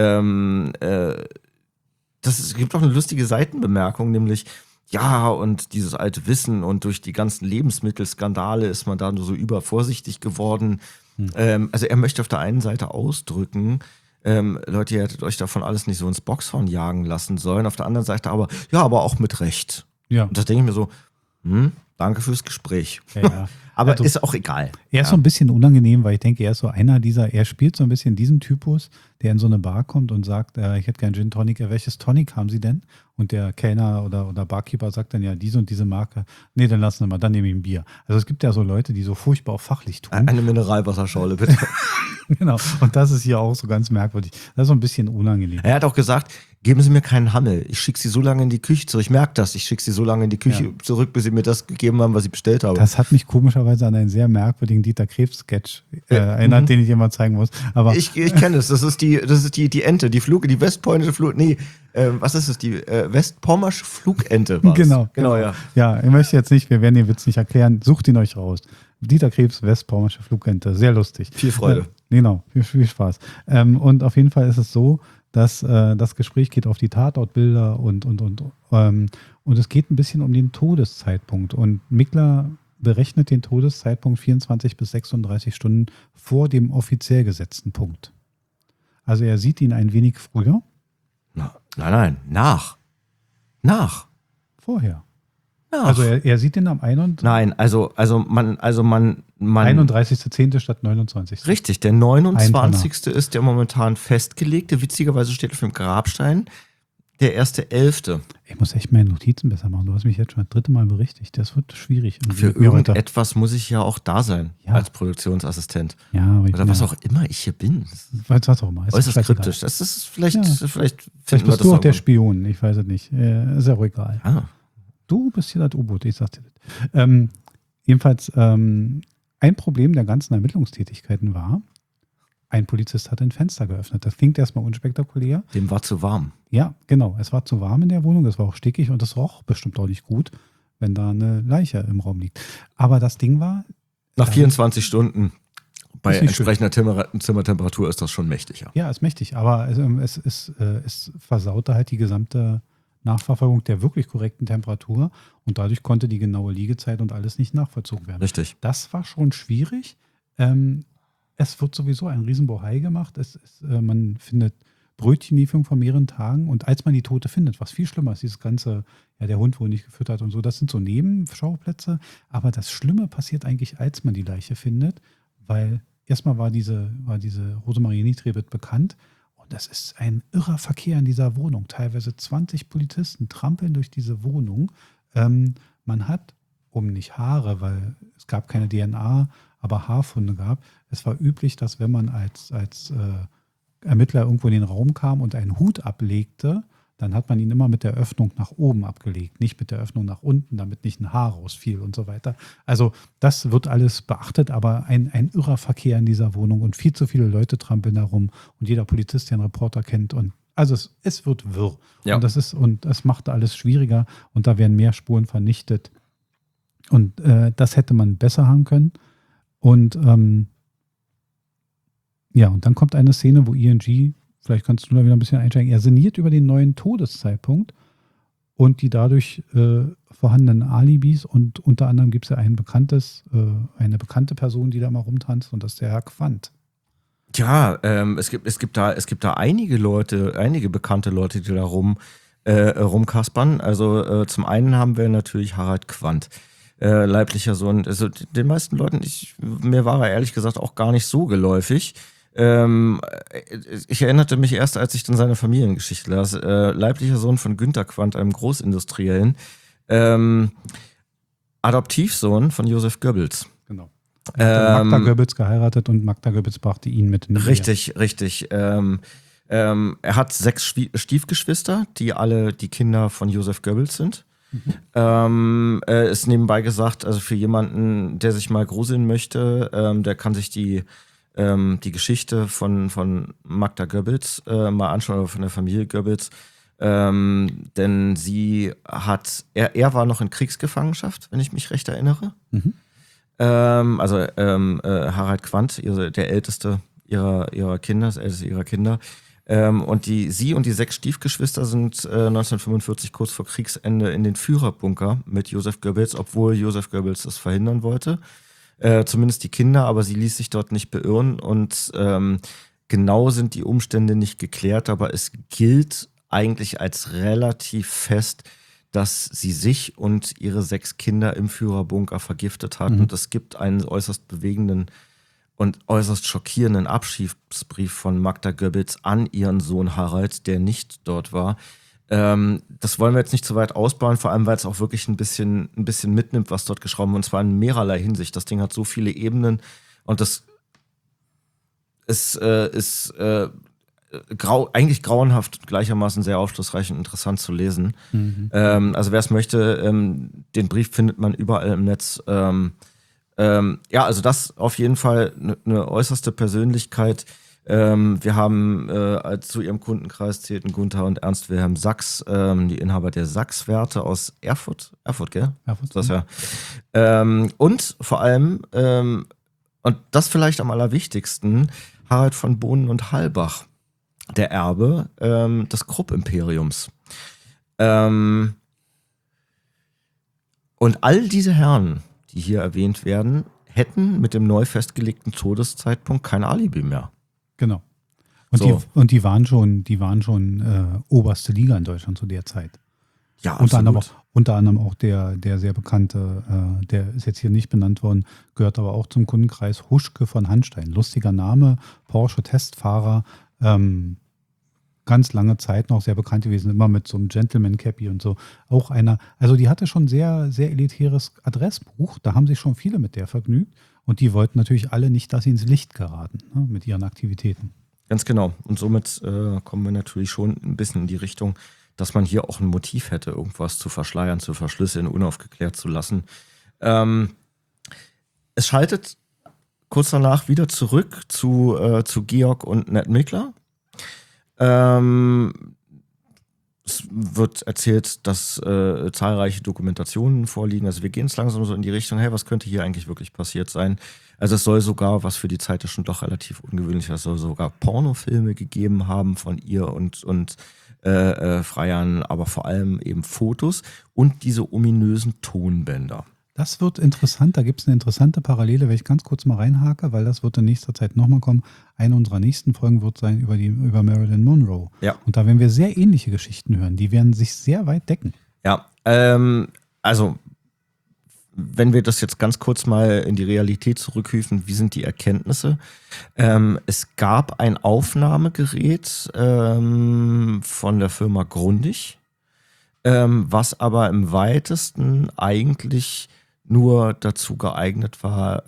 [SPEAKER 2] es gibt auch eine lustige Seitenbemerkung, nämlich ja, und dieses alte Wissen und durch die ganzen Lebensmittelskandale ist man da nur so übervorsichtig geworden. Also er möchte auf der einen Seite ausdrücken, Leute, ihr hättet euch davon alles nicht so ins Boxhorn jagen lassen sollen. Auf der anderen Seite aber, ja, aber auch mit Recht.
[SPEAKER 1] Ja.
[SPEAKER 2] Und da denke ich mir so, danke fürs Gespräch.
[SPEAKER 1] Ja.
[SPEAKER 2] Aber
[SPEAKER 1] also,
[SPEAKER 2] ist auch egal.
[SPEAKER 1] Er ist so ein bisschen unangenehm, weil ich denke, er ist so einer er spielt so ein bisschen diesen Typus, der in so eine Bar kommt und sagt, ich hätte gern Gin Tonic. Welches Tonic haben Sie denn? Und der Kellner oder Barkeeper sagt dann, ja, diese und diese Marke. Nee, dann lassen wir mal, dann nehme ich ein Bier. Also es gibt ja so Leute, die so furchtbar auch fachlich tun.
[SPEAKER 2] Eine Mineralwasserschorle, bitte.
[SPEAKER 1] Genau. Und das ist hier auch so ganz merkwürdig. Das ist so ein bisschen unangenehm.
[SPEAKER 2] Er hat auch gesagt, geben Sie mir keinen Hammel. Ich schicke Sie so lange in die Küche zurück. Ich merke das. Ich schicke Sie so lange in die Küche zurück, bis Sie mir das gegeben haben, was ich bestellt habe.
[SPEAKER 1] Das hat mich komischerweise an einen sehr merkwürdigen Dieter Krebs-Sketch erinnert, den ich immer zeigen muss. Aber
[SPEAKER 2] ich kenne es. Das ist die Ente, die westpolnische Flug. Nee, was ist es? Die westpommersche Flugente war's.
[SPEAKER 1] Genau,
[SPEAKER 2] ja.
[SPEAKER 1] Ja, ich möchte jetzt nicht, wir werden den Witz nicht erklären. Sucht ihn euch raus. Dieter Krebs, westpommersche Flugente. Sehr lustig.
[SPEAKER 2] Viel Freude.
[SPEAKER 1] Genau, viel Spaß. Und auf jeden Fall ist es so, dass das Gespräch geht auf die Tatortbilder und es geht ein bisschen um den Todeszeitpunkt. Und Mickler berechnet den Todeszeitpunkt 24 bis 36 Stunden vor dem offiziell gesetzten Punkt. Also er sieht ihn ein wenig früher.
[SPEAKER 2] Nein, nach.
[SPEAKER 1] Vorher.
[SPEAKER 2] Nach.
[SPEAKER 1] Also er sieht ihn am 31.
[SPEAKER 2] Nein, also man
[SPEAKER 1] 31.10. statt 29.
[SPEAKER 2] Richtig, der 29. ist der momentan festgelegte. Witzigerweise steht auf dem Grabstein der 1.11.
[SPEAKER 1] Ich muss echt meine Notizen besser machen. Du hast mich jetzt schon das 3. Mal berichtigt. Das wird schwierig.
[SPEAKER 2] Für irgendetwas muss ich ja auch da sein als Produktionsassistent.
[SPEAKER 1] Ja,
[SPEAKER 2] oder was auch immer ich hier bin.
[SPEAKER 1] Was auch immer.
[SPEAKER 2] Äußerst kryptisch. Das ist vielleicht
[SPEAKER 1] bist du auch der Spion. Ich weiß es nicht. Ist ja auch egal.
[SPEAKER 2] Ah.
[SPEAKER 1] Du bist hier das U-Boot, ich sag dir das. Jedenfalls, ein Problem der ganzen Ermittlungstätigkeiten war, ein Polizist hat ein Fenster geöffnet. Das klingt erstmal unspektakulär.
[SPEAKER 2] Dem war zu warm.
[SPEAKER 1] Ja, genau. Es war zu warm in der Wohnung, es war auch stickig und es roch bestimmt auch nicht gut, wenn da eine Leiche im Raum liegt. Aber das Ding war...
[SPEAKER 2] Nach 24 Stunden bei entsprechender Zimmertemperatur ist das schon mächtig, ja.
[SPEAKER 1] Ja, ist mächtig, aber es versaute halt die gesamte Nachverfolgung der wirklich korrekten Temperatur und dadurch konnte die genaue Liegezeit und alles nicht nachvollzogen werden.
[SPEAKER 2] Richtig.
[SPEAKER 1] Das war schon schwierig. Es wird sowieso ein Riesenbohai gemacht. Man findet Brötchenlieferung von mehreren Tagen und als man die Tote findet, was viel schlimmer ist, dieses ganze, ja, der Hund wurde nicht gefüttert und so, das sind so Nebenschauplätze. Aber das Schlimme passiert eigentlich, als man die Leiche findet, weil erstmal war diese Rosemarie Nitribit bekannt. Das ist ein irrer Verkehr in dieser Wohnung. Teilweise 20 Polizisten trampeln durch diese Wohnung. Man hat, nicht Haare, weil es gab keine DNA, aber Haarfunde gab. Es war üblich, dass wenn man als Ermittler irgendwo in den Raum kam und einen Hut ablegte, dann hat man ihn immer mit der Öffnung nach oben abgelegt, nicht mit der Öffnung nach unten, damit nicht ein Haar rausfiel und so weiter. Also das wird alles beachtet, aber ein irrer Verkehr in dieser Wohnung und viel zu viele Leute trampeln da rum und jeder Polizist, der einen Reporter kennt und also es wird wirr.
[SPEAKER 2] Ja.
[SPEAKER 1] Und das macht alles schwieriger und da werden mehr Spuren vernichtet und das hätte man besser haben können und und dann kommt eine Szene, wo ING, vielleicht kannst du da wieder ein bisschen einsteigen, er sinniert über den neuen Todeszeitpunkt und die dadurch vorhandenen Alibis und unter anderem gibt es ja eine bekannte Person, die da mal rumtanzt und das ist der Herr Quandt.
[SPEAKER 2] Ja, es gibt da einige bekannte Leute, die da rumkaspern. Also zum einen haben wir natürlich Harald Quandt, leiblicher Sohn. Also den meisten Leuten, mir war er ehrlich gesagt auch gar nicht so geläufig. Ich erinnerte mich erst, als ich dann seine Familiengeschichte las. Leiblicher Sohn von Günter Quandt, einem Großindustriellen. Adoptivsohn von Josef Goebbels.
[SPEAKER 1] Genau. Er hat Magda Goebbels geheiratet und Magda Goebbels brachte ihn mit in die Ehe.
[SPEAKER 2] Richtig. Er hat 6 Stiefgeschwister, die alle die Kinder von Joseph Goebbels sind. Ist nebenbei gesagt, also für jemanden, der sich mal gruseln möchte, der kann sich die Geschichte von Magda Goebbels mal anschauen, oder von der Familie Goebbels. Denn er war noch in Kriegsgefangenschaft, wenn ich mich recht erinnere. Harald Quandt, der älteste ihrer Kinder, das älteste ihrer Kinder. Und sie und die 6 Stiefgeschwister sind 1945 kurz vor Kriegsende in den Führerbunker mit Joseph Goebbels, obwohl Joseph Goebbels das verhindern wollte. Zumindest die Kinder, aber sie ließ sich dort nicht beirren. Und genau sind die Umstände nicht geklärt, aber es gilt eigentlich als relativ fest, dass sie sich und ihre 6 Kinder im Führerbunker vergiftet hatten. Und es gibt einen äußerst bewegenden und äußerst schockierenden Abschiedsbrief von Magda Goebbels an ihren Sohn Harald, der nicht dort war. Das wollen wir jetzt nicht zu weit ausbauen, vor allem weil es auch wirklich ein bisschen mitnimmt, was dort geschrieben wird, und zwar in mehrerlei Hinsicht. Das Ding hat so viele Ebenen und das ist eigentlich grauenhaft, gleichermaßen sehr aufschlussreich und interessant zu lesen. Also wer es möchte, den Brief findet man überall im Netz. Also das auf jeden Fall eine äußerste Persönlichkeit. Wir haben zu ihrem Kundenkreis zählten Gunther und Ernst Wilhelm Sachs, die Inhaber der Sachs-Werte aus Erfurt, gell?
[SPEAKER 1] Erfurt,
[SPEAKER 2] das ja. Und vor allem, und das vielleicht am allerwichtigsten, Harald von Bohnen und Halbach, der Erbe des Krupp-Imperiums. Und all diese Herren, die hier erwähnt werden, hätten mit dem neu festgelegten Todeszeitpunkt kein Alibi mehr.
[SPEAKER 1] Genau. Und die waren schon oberste Liga in Deutschland zu der Zeit.
[SPEAKER 2] Ja,
[SPEAKER 1] Unter anderem auch der sehr bekannte, der ist jetzt hier nicht benannt worden, gehört aber auch zum Kundenkreis, Huschke von Hanstein. Lustiger Name, Porsche-Testfahrer, ganz lange Zeit noch sehr bekannt gewesen, immer mit so einem Gentleman-Cappy und so. Auch einer, also die hatte schon sehr, sehr elitäres Adressbuch, da haben sich schon viele mit der vergnügt und die wollten natürlich alle nicht, dass sie ins Licht geraten, ne, mit ihren Aktivitäten.
[SPEAKER 2] Ganz genau. Und somit kommen wir natürlich schon ein bisschen in die Richtung, dass man hier auch ein Motiv hätte, irgendwas zu verschleiern, zu verschlüsseln, unaufgeklärt zu lassen. Es schaltet kurz danach wieder zurück zu Georg und Ned Mickler. Es wird erzählt, dass zahlreiche Dokumentationen vorliegen. Also wir gehen jetzt langsam so in die Richtung, hey, was könnte hier eigentlich wirklich passiert sein? Also es soll sogar, was für die Zeit ist schon doch relativ ungewöhnlich, es soll sogar Pornofilme gegeben haben von ihr und Freiern, aber vor allem eben Fotos und diese ominösen Tonbänder.
[SPEAKER 1] Das wird interessant, da gibt es eine interessante Parallele, wenn ich ganz kurz mal reinhake, weil das wird in nächster Zeit nochmal kommen. Eine unserer nächsten Folgen wird sein über Marilyn Monroe.
[SPEAKER 2] Ja.
[SPEAKER 1] Und da werden wir sehr ähnliche Geschichten hören, die werden sich sehr weit decken.
[SPEAKER 2] Ja, also wenn wir das jetzt ganz kurz mal in die Realität zurückhüfen, wie sind die Erkenntnisse? Es gab ein Aufnahmegerät von der Firma Grundig, was aber im weitesten eigentlich nur dazu geeignet war,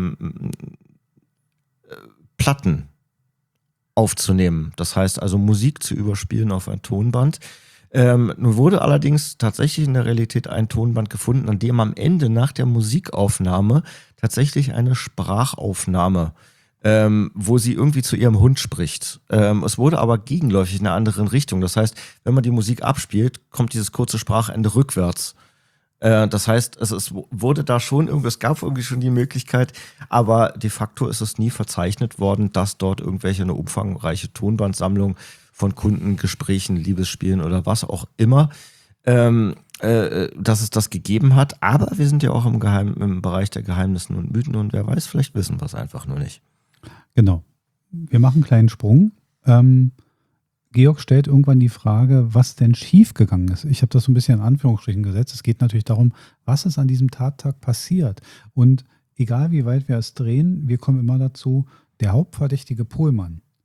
[SPEAKER 2] Platten aufzunehmen. Das heißt also Musik zu überspielen auf ein Tonband. Nun wurde allerdings tatsächlich in der Realität ein Tonband gefunden, an dem am Ende nach der Musikaufnahme tatsächlich eine Sprachaufnahme, wo sie irgendwie zu ihrem Hund spricht. Es wurde aber gegenläufig in einer anderen Richtung. Das heißt, wenn man die Musik abspielt, kommt dieses kurze Sprachende rückwärts. Das heißt, es gab irgendwie schon die Möglichkeit, aber de facto ist es nie verzeichnet worden, dass dort eine umfangreiche Tonbandsammlung von Kundengesprächen, Liebesspielen oder was auch immer, dass es das gegeben hat. Aber wir sind ja auch im Bereich der Geheimnissen und Mythen und wer weiß, vielleicht wissen wir es einfach nur nicht.
[SPEAKER 1] Genau. Wir machen einen kleinen Sprung. Georg stellt irgendwann die Frage, was denn schiefgegangen ist. Ich habe das so ein bisschen in Anführungsstrichen gesetzt. Es geht natürlich darum, was ist an diesem Tattag passiert. Und egal wie weit wir es drehen, wir kommen immer dazu, der Hauptverdächtige Pohlmann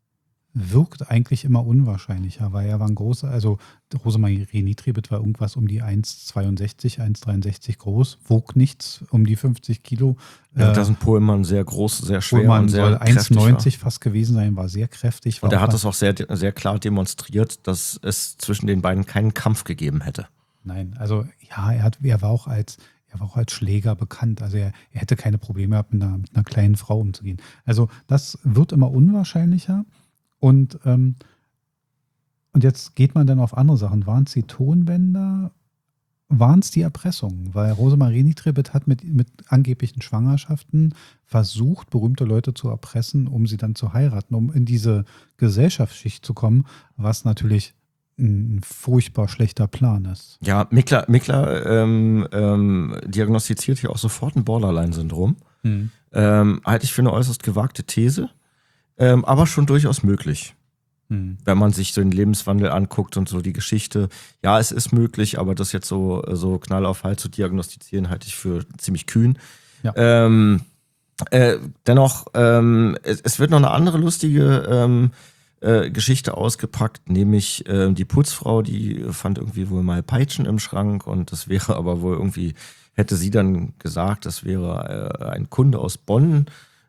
[SPEAKER 1] wirkt eigentlich immer unwahrscheinlicher, weil er war ein großer, also Rosemarie Nitribit war irgendwas um die 1,62, 1,63 groß, wog nichts, um die 50 Kilo.
[SPEAKER 2] Ja, da sind Pohlmann sehr groß, sehr schwer
[SPEAKER 1] Pohlmann
[SPEAKER 2] und sehr
[SPEAKER 1] soll
[SPEAKER 2] kräftig
[SPEAKER 1] 1,90 fast gewesen sein, war sehr kräftig.
[SPEAKER 2] Und er hat es auch sehr, sehr klar demonstriert, dass es zwischen den beiden keinen Kampf gegeben hätte.
[SPEAKER 1] Nein, also ja, er war auch als Schläger bekannt. Also er hätte keine Probleme gehabt, mit einer kleinen Frau umzugehen. Also das wird immer unwahrscheinlicher. Und jetzt geht man dann auf andere Sachen. Waren es die Tonbänder? Waren es die Erpressungen? Weil Rosemarie Nitribit hat mit angeblichen Schwangerschaften versucht, berühmte Leute zu erpressen, um sie dann zu heiraten, um in diese Gesellschaftsschicht zu kommen, was natürlich ein furchtbar schlechter Plan ist.
[SPEAKER 2] Ja, Mikler diagnostiziert hier auch sofort ein Borderline-Syndrom. Halte ich für eine äußerst gewagte These, aber schon durchaus möglich. Wenn man sich so den Lebenswandel anguckt und so die Geschichte. Ja, es ist möglich, aber das jetzt so Knall auf Fall zu diagnostizieren, halte ich für ziemlich kühn.
[SPEAKER 1] Ja.
[SPEAKER 2] Dennoch, es wird noch eine andere lustige Geschichte ausgepackt, nämlich die Putzfrau, die fand irgendwie wohl mal Peitschen im Schrank und das wäre aber wohl irgendwie, hätte sie dann gesagt, das wäre ein Kunde aus Bonn,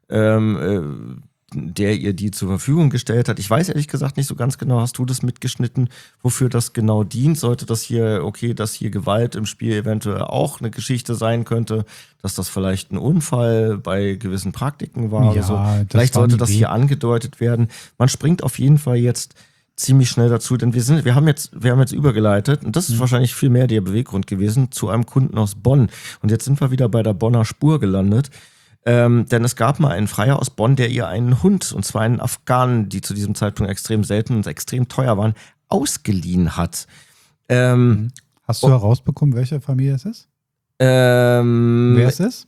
[SPEAKER 2] der ihr die zur Verfügung gestellt hat. Ich weiß ehrlich gesagt nicht so ganz genau, hast du das mitgeschnitten, wofür das genau dient? Sollte das hier, dass hier Gewalt im Spiel eventuell auch eine Geschichte sein könnte, dass das vielleicht ein Unfall bei gewissen Praktiken war oder so. Vielleicht sollte das hier angedeutet werden. Man springt auf jeden Fall jetzt ziemlich schnell dazu, denn wir haben jetzt übergeleitet, und das ist wahrscheinlich viel mehr der Beweggrund gewesen, zu einem Kunden aus Bonn. Und jetzt sind wir wieder bei der Bonner Spur gelandet. Denn es gab mal einen Freier aus Bonn, der ihr einen Hund, und zwar einen Afghanen, die zu diesem Zeitpunkt extrem selten und extrem teuer waren, ausgeliehen hat.
[SPEAKER 1] Hast du herausbekommen, welche Familie es ist? Wer es ist?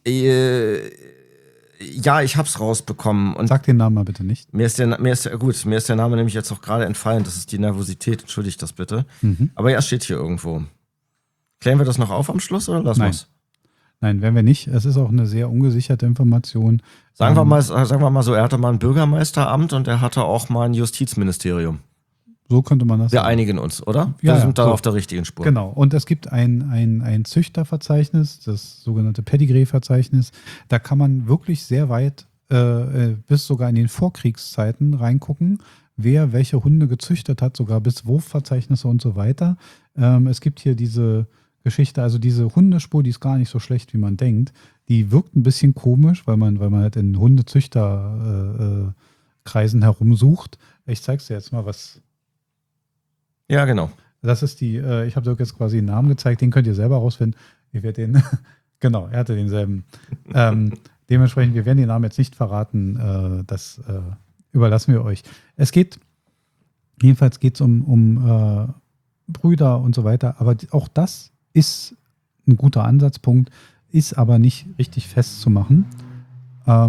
[SPEAKER 2] Ja, ich hab's rausbekommen. Und
[SPEAKER 1] sag den Namen mal bitte nicht.
[SPEAKER 2] Mir ist der Name nämlich jetzt auch gerade entfallen. Das ist die Nervosität, entschuldigt das bitte. Aber ja, es steht hier irgendwo. Klären wir das noch auf am Schluss oder lassen wir es?
[SPEAKER 1] Nein, werden wir nicht. Es ist auch eine sehr ungesicherte Information.
[SPEAKER 2] Sagen wir mal so, er hatte mal ein Bürgermeisteramt und er hatte auch mal ein Justizministerium.
[SPEAKER 1] So könnte man das
[SPEAKER 2] sagen. Wir einigen uns, oder?
[SPEAKER 1] Ja,
[SPEAKER 2] wir sind da auf der richtigen Spur.
[SPEAKER 1] Genau. Und es gibt ein Züchterverzeichnis, das sogenannte Pedigree-Verzeichnis. Da kann man wirklich sehr weit, bis sogar in den Vorkriegszeiten reingucken, wer welche Hunde gezüchtet hat, sogar bis Wurfverzeichnisse und so weiter. Es gibt hier diese Geschichte, also diese Hundespur, die ist gar nicht so schlecht, wie man denkt. Die wirkt ein bisschen komisch, weil man halt in Hundezüchterkreisen herumsucht. Ich zeig's dir jetzt mal, was.
[SPEAKER 2] Ja, genau.
[SPEAKER 1] Das ist die, ich habe dir jetzt quasi einen Namen gezeigt, den könnt ihr selber rausfinden. Genau, er hatte denselben. Dementsprechend, wir werden den Namen jetzt nicht verraten, das überlassen wir euch. Jedenfalls geht es um Brüder und so weiter, aber auch das ist ein guter Ansatzpunkt, ist aber nicht richtig festzumachen. Da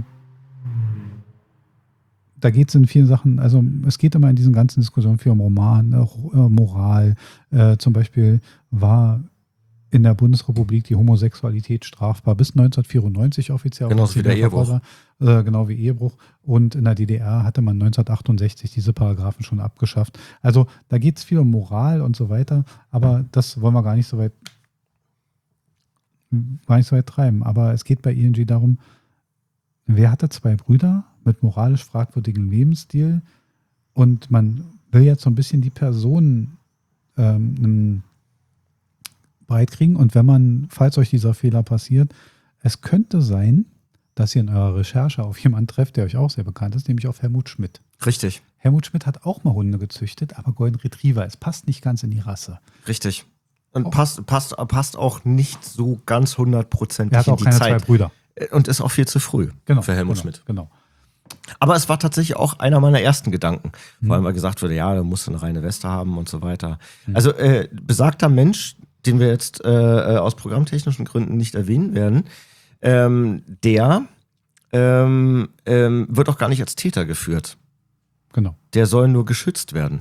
[SPEAKER 1] geht es in vielen Sachen, also es geht immer in diesen ganzen Diskussionen viel um Moral. Zum Beispiel war in der Bundesrepublik die Homosexualität strafbar bis 1994 offiziell.
[SPEAKER 2] Genauso wie der Ehebruch.
[SPEAKER 1] Genau wie Ehebruch. Und in der DDR hatte man 1968 diese Paragraphen schon abgeschafft. Also da geht es viel um Moral und so weiter, aber das wollen wir gar nicht so weit treiben. Aber es geht bei ING darum, wer hatte zwei Brüder mit moralisch fragwürdigem Lebensstil und man will jetzt so ein bisschen die Personen breitkriegen. Und falls euch dieser Fehler passiert, es könnte sein, dass ihr in eurer Recherche auf jemanden trefft, der euch auch sehr bekannt ist, nämlich auf Helmut Schmidt.
[SPEAKER 2] Richtig.
[SPEAKER 1] Helmut Schmidt hat auch mal Hunde gezüchtet, aber Golden Retriever. Es passt nicht ganz in die Rasse.
[SPEAKER 2] Richtig. Und passt auch nicht so ganz 100% in die Zeit.
[SPEAKER 1] Er hat auch keine zwei Brüder.
[SPEAKER 2] Und ist auch viel zu früh für Helmut Schmidt.
[SPEAKER 1] Genau.
[SPEAKER 2] Aber es war tatsächlich auch einer meiner ersten Gedanken, vor allem weil gesagt wurde, ja, da musst du eine reine Weste haben und so weiter. Also besagter Mensch, den wir jetzt aus programmtechnischen Gründen nicht erwähnen werden, der wird auch gar nicht als Täter geführt.
[SPEAKER 1] Genau.
[SPEAKER 2] Der soll nur geschützt werden.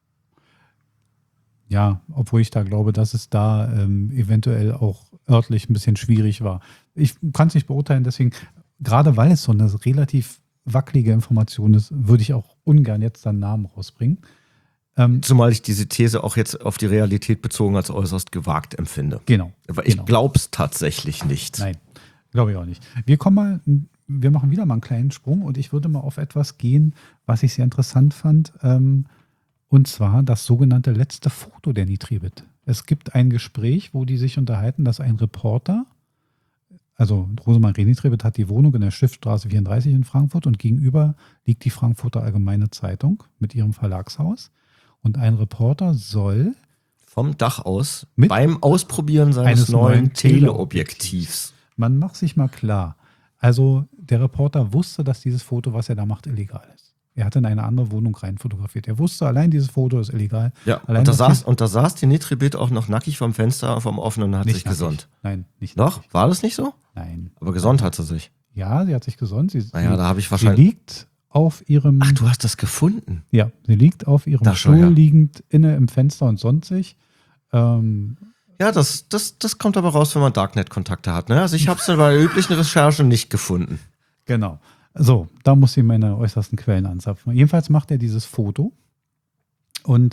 [SPEAKER 1] Ja, obwohl ich da glaube, dass es da eventuell auch örtlich ein bisschen schwierig war. Ich kann es nicht beurteilen, deswegen, gerade weil es so eine relativ wackelige Information ist, würde ich auch ungern jetzt seinen Namen rausbringen.
[SPEAKER 2] Zumal ich diese These auch jetzt auf die Realität bezogen als äußerst gewagt empfinde.
[SPEAKER 1] Genau.
[SPEAKER 2] Aber ich glaube es tatsächlich nicht.
[SPEAKER 1] Nein, glaube ich auch nicht. Wir machen wieder mal einen kleinen Sprung und ich würde mal auf etwas gehen, was ich sehr interessant fand. Und zwar das sogenannte letzte Foto der Nitribit. Es gibt ein Gespräch, wo die sich unterhalten, dass ein Reporter, also Rosemarie Nitribit hat die Wohnung in der Stiftstraße 34 in Frankfurt und gegenüber liegt die Frankfurter Allgemeine Zeitung mit ihrem Verlagshaus. Und ein Reporter soll
[SPEAKER 2] vom Dach aus beim Ausprobieren seines neuen Teleobjektivs.
[SPEAKER 1] Man macht sich mal klar. Also der Reporter wusste, dass dieses Foto, was er da macht, illegal ist. Er hat in eine andere Wohnung rein fotografiert. Er wusste, allein dieses Foto ist illegal.
[SPEAKER 2] Ja,
[SPEAKER 1] allein
[SPEAKER 2] und da saß die Nitribit auch noch nackig vom Fenster, vom offenen und hat sich gesonnt.
[SPEAKER 1] Nein, nicht
[SPEAKER 2] Doch?
[SPEAKER 1] nackig.
[SPEAKER 2] War das nicht so?
[SPEAKER 1] Nein.
[SPEAKER 2] Aber gesonnt hat sie sich.
[SPEAKER 1] Ja, sie hat sich gesonnt.
[SPEAKER 2] Da habe ich wahrscheinlich.
[SPEAKER 1] Sie liegt auf ihrem.
[SPEAKER 2] Ach, du hast das gefunden?
[SPEAKER 1] Ja, sie liegt auf ihrem Stuhl, liegend inne im Fenster und sonnt sich.
[SPEAKER 2] Ja, das kommt aber raus, wenn man Darknet-Kontakte hat. Ne? Also ich habe es bei der üblichen Recherche nicht gefunden.
[SPEAKER 1] Genau. So, da muss ich meine äußersten Quellen anzapfen. Jedenfalls macht er dieses Foto und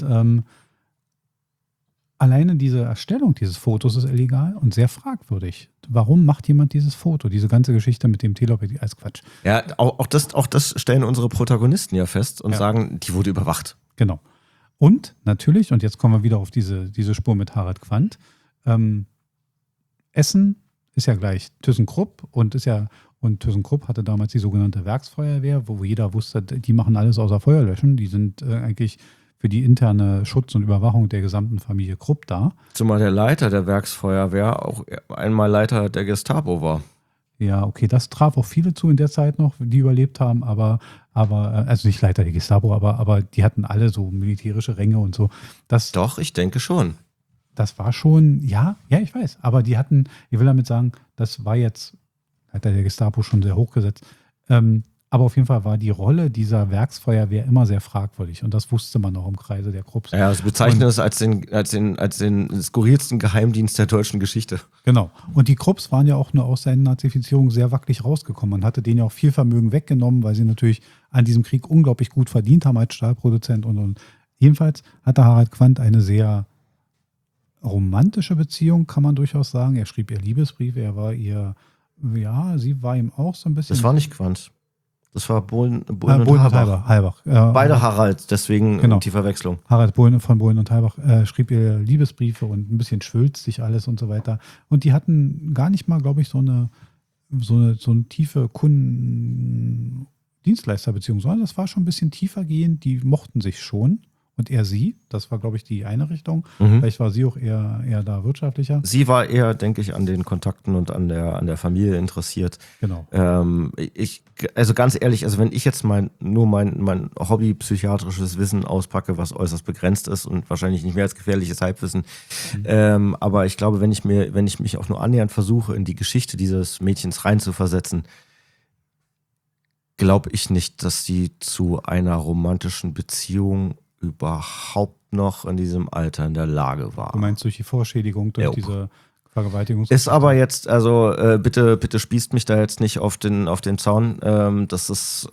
[SPEAKER 1] alleine diese Erstellung dieses Fotos ist illegal und sehr fragwürdig. Warum macht jemand dieses Foto? Diese ganze Geschichte mit dem Teleobjektiv als Quatsch.
[SPEAKER 2] Ja, auch das stellen unsere Protagonisten ja fest und sagen, die wurde überwacht.
[SPEAKER 1] Genau. Und natürlich, und jetzt kommen wir wieder auf diese Spur mit Harald Quandt, Essen ist ja gleich ThyssenKrupp und ThyssenKrupp hatte damals die sogenannte Werksfeuerwehr, wo jeder wusste, die machen alles außer Feuer löschen. Die sind eigentlich für die interne Schutz und Überwachung der gesamten Familie Krupp da.
[SPEAKER 2] Zumal der Leiter der Werksfeuerwehr auch einmal Leiter der Gestapo war.
[SPEAKER 1] Ja, okay, das traf auch viele zu in der Zeit noch, die überlebt haben, aber also nicht Leiter der Gestapo, aber die hatten alle so militärische Ränge und so.
[SPEAKER 2] Doch, ich denke schon.
[SPEAKER 1] Das war schon, ja, ich weiß, aber die hatten, ich will damit sagen, das war jetzt Leiter der Gestapo schon sehr hochgesetzt, aber auf jeden Fall war die Rolle dieser Werksfeuerwehr immer sehr fragwürdig und das wusste man auch im Kreise der Krupps.
[SPEAKER 2] Ja, sie bezeichnen es als den skurrilsten Geheimdienst der deutschen Geschichte.
[SPEAKER 1] Genau. Und die Krupps waren ja auch nur aus seiner Nazifizierung sehr wackelig rausgekommen. Man hatte denen ja auch viel Vermögen weggenommen, weil sie natürlich an diesem Krieg unglaublich gut verdient haben als Stahlproduzent und. Jedenfalls hatte Harald Quandt eine sehr romantische Beziehung, kann man durchaus sagen. Er schrieb ihr Liebesbriefe, sie war ihm auch so ein bisschen.
[SPEAKER 2] Das war nicht Quandt. Das war Bohlen und
[SPEAKER 1] Halbach.
[SPEAKER 2] Beide Harald, deswegen
[SPEAKER 1] genau.
[SPEAKER 2] Die Verwechslung.
[SPEAKER 1] Harald von Bohlen und Halbach schrieb ihr Liebesbriefe und ein bisschen schwülstig alles und so weiter. Und die hatten gar nicht mal, glaube ich, so eine tiefe Kunden-Dienstleisterbeziehung, sondern das war schon ein bisschen tiefer gehend. Die mochten sich schon. Und er sie, das war, glaube ich, die eine Richtung. Vielleicht war sie auch eher da wirtschaftlicher.
[SPEAKER 2] Sie war eher, denke ich, an den Kontakten und an der Familie interessiert.
[SPEAKER 1] Genau.
[SPEAKER 2] Also ganz ehrlich, also wenn ich jetzt mein Hobby psychiatrisches Wissen auspacke, was äußerst begrenzt ist und wahrscheinlich nicht mehr als gefährliches Halbwissen, aber ich glaube, wenn ich mich auch nur annähernd versuche, in die Geschichte dieses Mädchens reinzuversetzen, glaube ich nicht, dass sie zu einer romantischen Beziehung überhaupt noch in diesem Alter in der Lage war.
[SPEAKER 1] Du meinst durch die Vorschädigung, durch diese Vergewaltigung?
[SPEAKER 2] Ist aber jetzt, also bitte spießt mich da jetzt nicht auf den Zaun. Das ist,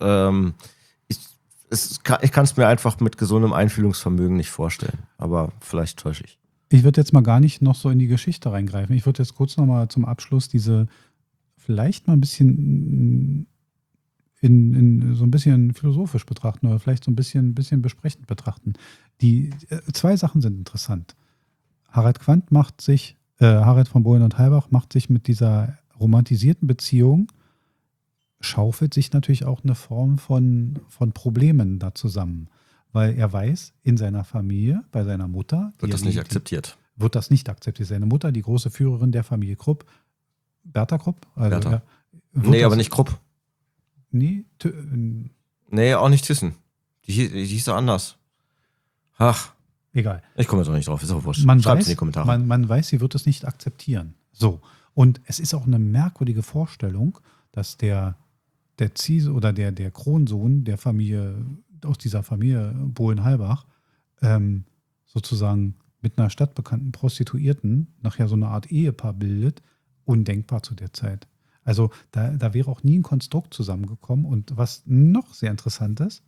[SPEAKER 2] ich kann es mir einfach mit gesundem Einfühlungsvermögen nicht vorstellen. Aber vielleicht täusche ich.
[SPEAKER 1] Ich würde jetzt mal gar nicht noch so in die Geschichte reingreifen. Ich würde jetzt kurz nochmal zum Abschluss vielleicht mal ein bisschen in so ein bisschen philosophisch betrachten oder vielleicht so ein bisschen besprechend betrachten. Die zwei Sachen sind interessant. Harald von Bohlen und Halbach macht sich mit dieser romantisierten Beziehung, schaufelt sich natürlich auch eine Form von Problemen da zusammen. Weil er weiß, in seiner Familie, bei seiner Mutter,
[SPEAKER 2] wird das nicht akzeptiert.
[SPEAKER 1] Wird das nicht akzeptiert. Seine Mutter, die große Führerin der Familie Krupp, Bertha Krupp.
[SPEAKER 2] Bertha. Nee, aber nicht Krupp.
[SPEAKER 1] Nee,
[SPEAKER 2] auch nicht Thyssen. Die hieß ja anders. Ach.
[SPEAKER 1] Egal.
[SPEAKER 2] Ich komme jetzt auch nicht drauf, ist auch wurscht.
[SPEAKER 1] Schreibt es in die Kommentare. Man weiß, sie wird es nicht akzeptieren. So. Und es ist auch eine merkwürdige Vorstellung, dass der Ziese oder der Kronsohn der Familie, aus dieser Familie Bohlen-Halbach, sozusagen mit einer stadtbekannten Prostituierten nachher so eine Art Ehepaar bildet, undenkbar zu der Zeit. Also da wäre auch nie ein Konstrukt zusammengekommen. Und was noch sehr interessant ist,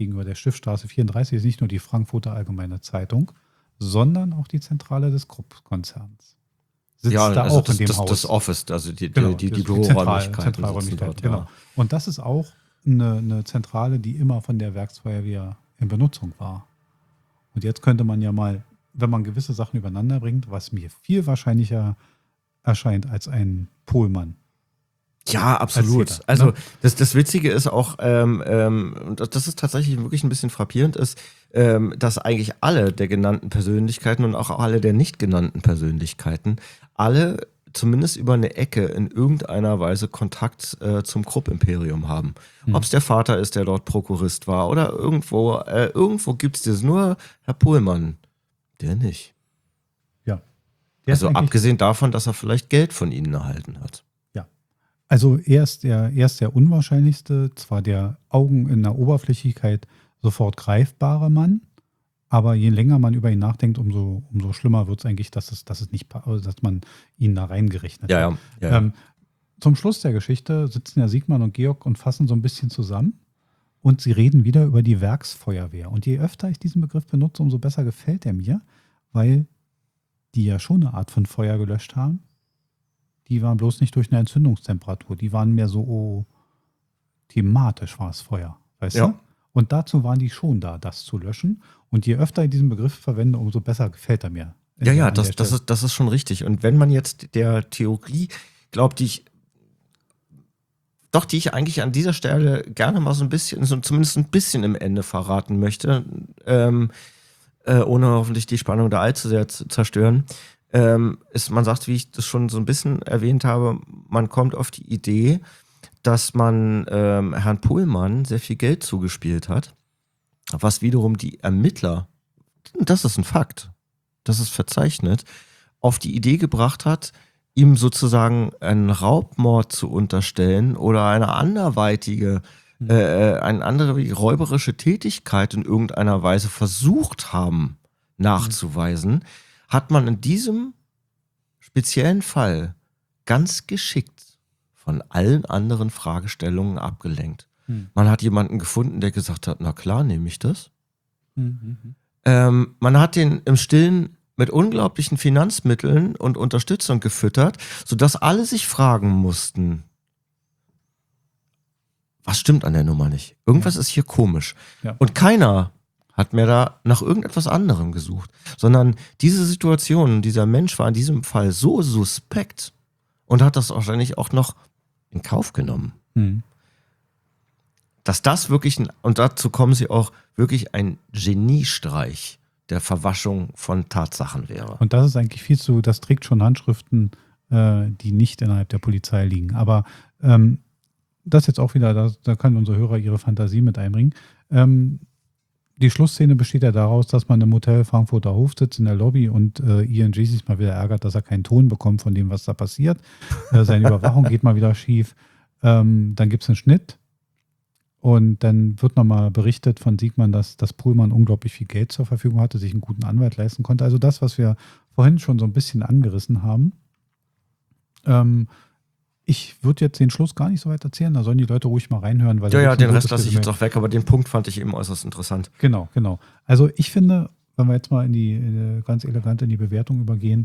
[SPEAKER 1] gegenüber der Schiffstraße 34 ist nicht nur die Frankfurter Allgemeine Zeitung, sondern auch die Zentrale des Krupp-Konzerns. Sitzt da auch in dem Haus.
[SPEAKER 2] Das Office, also die
[SPEAKER 1] Büroräumlichkeiten.
[SPEAKER 2] Dort,
[SPEAKER 1] Genau.
[SPEAKER 2] ja.
[SPEAKER 1] Und das ist auch eine Zentrale, die immer von der Werksfeuerwehr in Benutzung war. Und jetzt könnte man ja mal, wenn man gewisse Sachen übereinander bringt, was mir viel wahrscheinlicher erscheint als ein Pohlmann.
[SPEAKER 2] Ja, absolut.
[SPEAKER 1] Täter,
[SPEAKER 2] also
[SPEAKER 1] ne?
[SPEAKER 2] das Witzige ist auch, und das ist tatsächlich wirklich ein bisschen frappierend, ist, dass eigentlich alle der genannten Persönlichkeiten und auch alle der nicht genannten Persönlichkeiten alle zumindest über eine Ecke in irgendeiner Weise Kontakt zum Krupp-Imperium haben. Ob es der Vater ist, der dort Prokurist war oder irgendwo gibt es das. Nur Herr Pohlmann, der nicht.
[SPEAKER 1] Ja.
[SPEAKER 2] Also abgesehen davon, dass er vielleicht Geld von ihnen erhalten hat.
[SPEAKER 1] Also er ist der unwahrscheinlichste, zwar der Augen in der Oberflächlichkeit sofort greifbare Mann, aber je länger man über ihn nachdenkt, umso schlimmer wird es eigentlich, dass man ihn da reingerechnet hat.
[SPEAKER 2] Ja.
[SPEAKER 1] Zum Schluss der Geschichte sitzen ja Sigmar und Georg und fassen so ein bisschen zusammen und sie reden wieder über die Werksfeuerwehr. Und je öfter ich diesen Begriff benutze, umso besser gefällt er mir, weil die ja schon eine Art von Feuer gelöscht haben. Die waren bloß nicht durch eine Entzündungstemperatur. Die waren mehr so thematisch war es Feuer, weißt du? Und dazu waren die schon da, das zu löschen. Und je öfter ich diesen Begriff verwende, umso besser gefällt er mir.
[SPEAKER 2] Das ist schon richtig. Und wenn man jetzt der Theorie glaubt, die ich eigentlich an dieser Stelle gerne mal so ein bisschen, so zumindest ein bisschen im Ende verraten möchte, ohne hoffentlich die Spannung da allzu sehr zu zerstören, man sagt, wie ich das schon so ein bisschen erwähnt habe, man kommt auf die Idee, dass man Herrn Pohlmann sehr viel Geld zugespielt hat, was wiederum die Ermittler, das ist ein Fakt, das ist verzeichnet, auf die Idee gebracht hat, ihm sozusagen einen Raubmord zu unterstellen oder eine anderweitige, eine andere räuberische Tätigkeit in irgendeiner Weise versucht haben nachzuweisen, hat man in diesem speziellen Fall ganz geschickt von allen anderen Fragestellungen abgelenkt. Man hat jemanden gefunden, der gesagt hat, na klar, nehme ich das. Man hat den im Stillen mit unglaublichen Finanzmitteln und Unterstützung gefüttert, sodass alle sich fragen mussten, was stimmt an der Nummer nicht? Irgendwas ist hier komisch.
[SPEAKER 1] Ja.
[SPEAKER 2] Und keiner hat mehr da nach irgendetwas anderem gesucht, sondern diese Situation, dieser Mensch war in diesem Fall so suspekt und hat das wahrscheinlich auch noch in Kauf genommen. Dass das wirklich, und dazu kommen sie auch, wirklich ein Geniestreich der Verwaschung von Tatsachen wäre.
[SPEAKER 1] Und das ist eigentlich das trägt schon Handschriften, die nicht innerhalb der Polizei liegen. Aber das jetzt auch wieder, da können unsere Hörer ihre Fantasie mit einbringen. Die Schlussszene besteht ja daraus, dass man im Hotel Frankfurter Hof sitzt in der Lobby und Ian J. sich mal wieder ärgert, dass er keinen Ton bekommt von dem, was da passiert. Seine Überwachung geht mal wieder schief. Dann gibt es einen Schnitt und dann wird nochmal berichtet von Sigmar, dass Pohlmann unglaublich viel Geld zur Verfügung hatte, sich einen guten Anwalt leisten konnte. Also das, was wir vorhin schon so ein bisschen angerissen haben. Ich würde jetzt den Schluss gar nicht so weit erzählen, da sollen die Leute ruhig mal reinhören. Weil
[SPEAKER 2] den Rest lasse ich jetzt auch weg, aber den Punkt fand ich eben äußerst interessant.
[SPEAKER 1] Genau. Also ich finde, wenn wir jetzt mal ganz elegant in die Bewertung übergehen,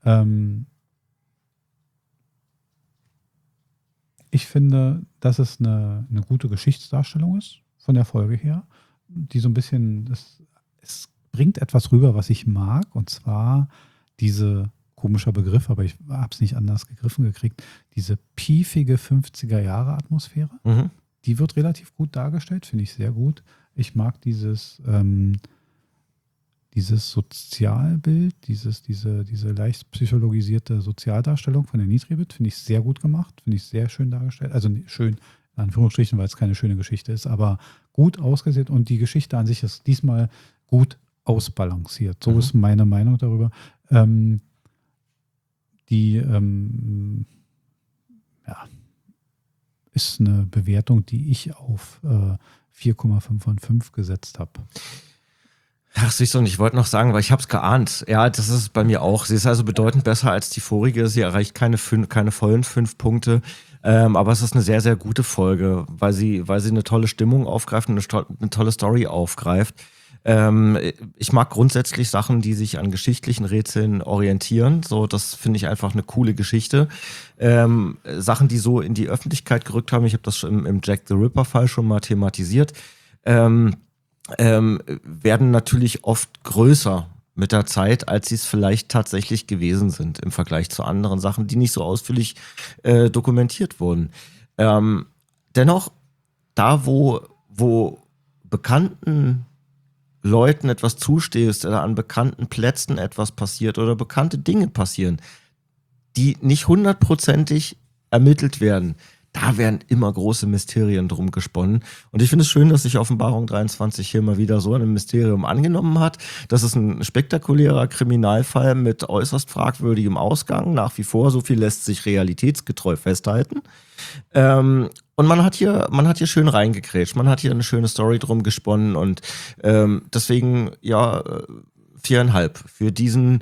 [SPEAKER 1] ich finde, dass es eine gute Geschichtsdarstellung ist, von der Folge her, die so ein bisschen, es bringt etwas rüber, was ich mag, und zwar diese, komischer Begriff, aber ich habe es nicht anders gegriffen gekriegt, diese piefige 50er-Jahre-Atmosphäre, die wird relativ gut dargestellt, finde ich sehr gut. Ich mag dieses Sozialbild, diese leicht psychologisierte Sozialdarstellung von der Nitribit, finde ich sehr gut gemacht, finde ich sehr schön dargestellt. Also schön, in Anführungsstrichen, weil es keine schöne Geschichte ist, aber gut ausgesehen und die Geschichte an sich ist diesmal gut ausbalanciert. So ist meine Meinung darüber. Ist eine Bewertung, die ich auf 4,5 von 5 gesetzt habe.
[SPEAKER 2] Ach, siehst du, und ich wollte noch sagen, weil ich habe es geahnt. Ja, das ist bei mir auch. Sie ist also bedeutend besser als die vorige. Sie erreicht keine vollen 5 Punkte. Aber es ist eine sehr, sehr gute Folge, weil sie eine tolle Stimmung aufgreift und eine tolle Story aufgreift. Ich mag grundsätzlich Sachen, die sich an geschichtlichen Rätseln orientieren. So, das finde ich einfach eine coole Geschichte. Sachen, die so in die Öffentlichkeit gerückt haben, ich habe das schon im Jack the Ripper-Fall schon mal thematisiert, werden natürlich oft größer mit der Zeit, als sie es vielleicht tatsächlich gewesen sind im Vergleich zu anderen Sachen, die nicht so ausführlich dokumentiert wurden. Dennoch, da wo bekannten Leuten etwas zustehst oder an bekannten Plätzen etwas passiert oder bekannte Dinge passieren, die nicht hundertprozentig ermittelt werden, da werden immer große Mysterien drum gesponnen. Und ich finde es schön, dass sich Offenbarung 23 hier mal wieder so ein Mysterium angenommen hat. Das ist ein spektakulärer Kriminalfall mit äußerst fragwürdigem Ausgang. Nach wie vor, so viel lässt sich realitätsgetreu festhalten. Und man hat hier schön reingekrätscht. Man hat hier eine schöne Story drum gesponnen. Und deswegen, ja, 4,5 für diesen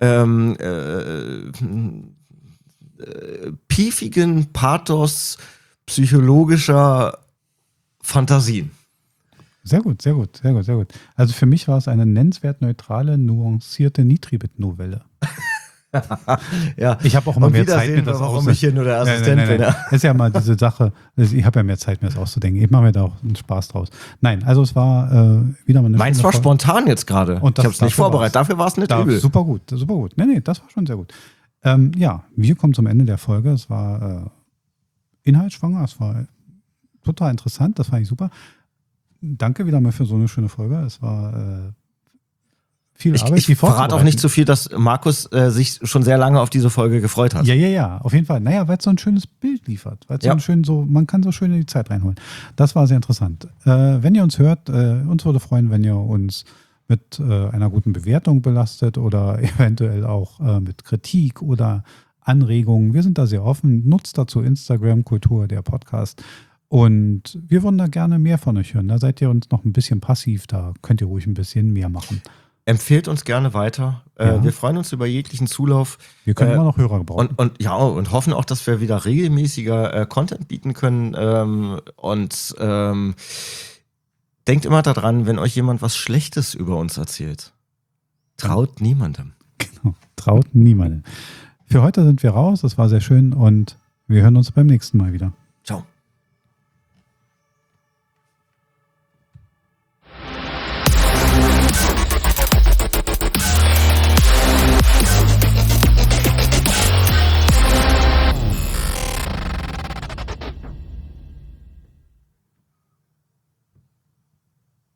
[SPEAKER 2] piefigen Pathos psychologischer Fantasien.
[SPEAKER 1] Sehr gut, sehr gut, sehr gut, sehr gut. Also für mich war es eine nennenswert neutrale, nuancierte Nitribit-Novelle.
[SPEAKER 2] Ja.
[SPEAKER 1] Ich habe auch immer mehr Zeit, mir das
[SPEAKER 2] warum
[SPEAKER 1] auszudenken.
[SPEAKER 2] ich hier nur der Assistent bin. Ja.
[SPEAKER 1] Das ist ja mal diese Sache, ich habe ja mehr Zeit, mir das auszudenken. Ich mache mir da auch einen Spaß draus. Nein, also es war wieder mal eine
[SPEAKER 2] Meins war spontan jetzt gerade. Ich habe es nicht vorbereitet. Dafür war es nicht übel.
[SPEAKER 1] Super gut, super gut. Nee, das war schon sehr gut. Ja, wir kommen zum Ende der Folge. Es war inhaltsschwanger, es war total interessant, das fand ich super. Danke wieder mal für so eine schöne Folge. Es war viel Arbeit.
[SPEAKER 2] Ich verrate auch nicht so viel, dass Markus sich schon sehr lange auf diese Folge gefreut hat.
[SPEAKER 1] Ja, auf jeden Fall. Naja, weil es so ein schönes Bild liefert. Weil es man kann so schön in die Zeit reinholen. Das war sehr interessant. Wenn ihr uns hört, uns würde freuen, wenn ihr uns mit einer guten Bewertung belastet oder eventuell auch mit Kritik oder Anregungen. Wir sind da sehr offen. Nutzt dazu Instagram, Kultur, der Podcast. Und wir wollen da gerne mehr von euch hören. Da seid ihr uns noch ein bisschen passiv. Da könnt ihr ruhig ein bisschen mehr machen.
[SPEAKER 2] Empfehlt uns gerne weiter. Ja. Wir freuen uns über jeglichen Zulauf.
[SPEAKER 1] Wir können immer noch Hörer gebrauchen.
[SPEAKER 2] Und hoffen auch, dass wir wieder regelmäßiger Content bieten können. Denkt immer daran, wenn euch jemand was Schlechtes über uns erzählt, traut niemandem.
[SPEAKER 1] Genau, traut niemandem. Für heute sind wir raus, das war sehr schön und wir hören uns beim nächsten Mal wieder.
[SPEAKER 2] Ciao.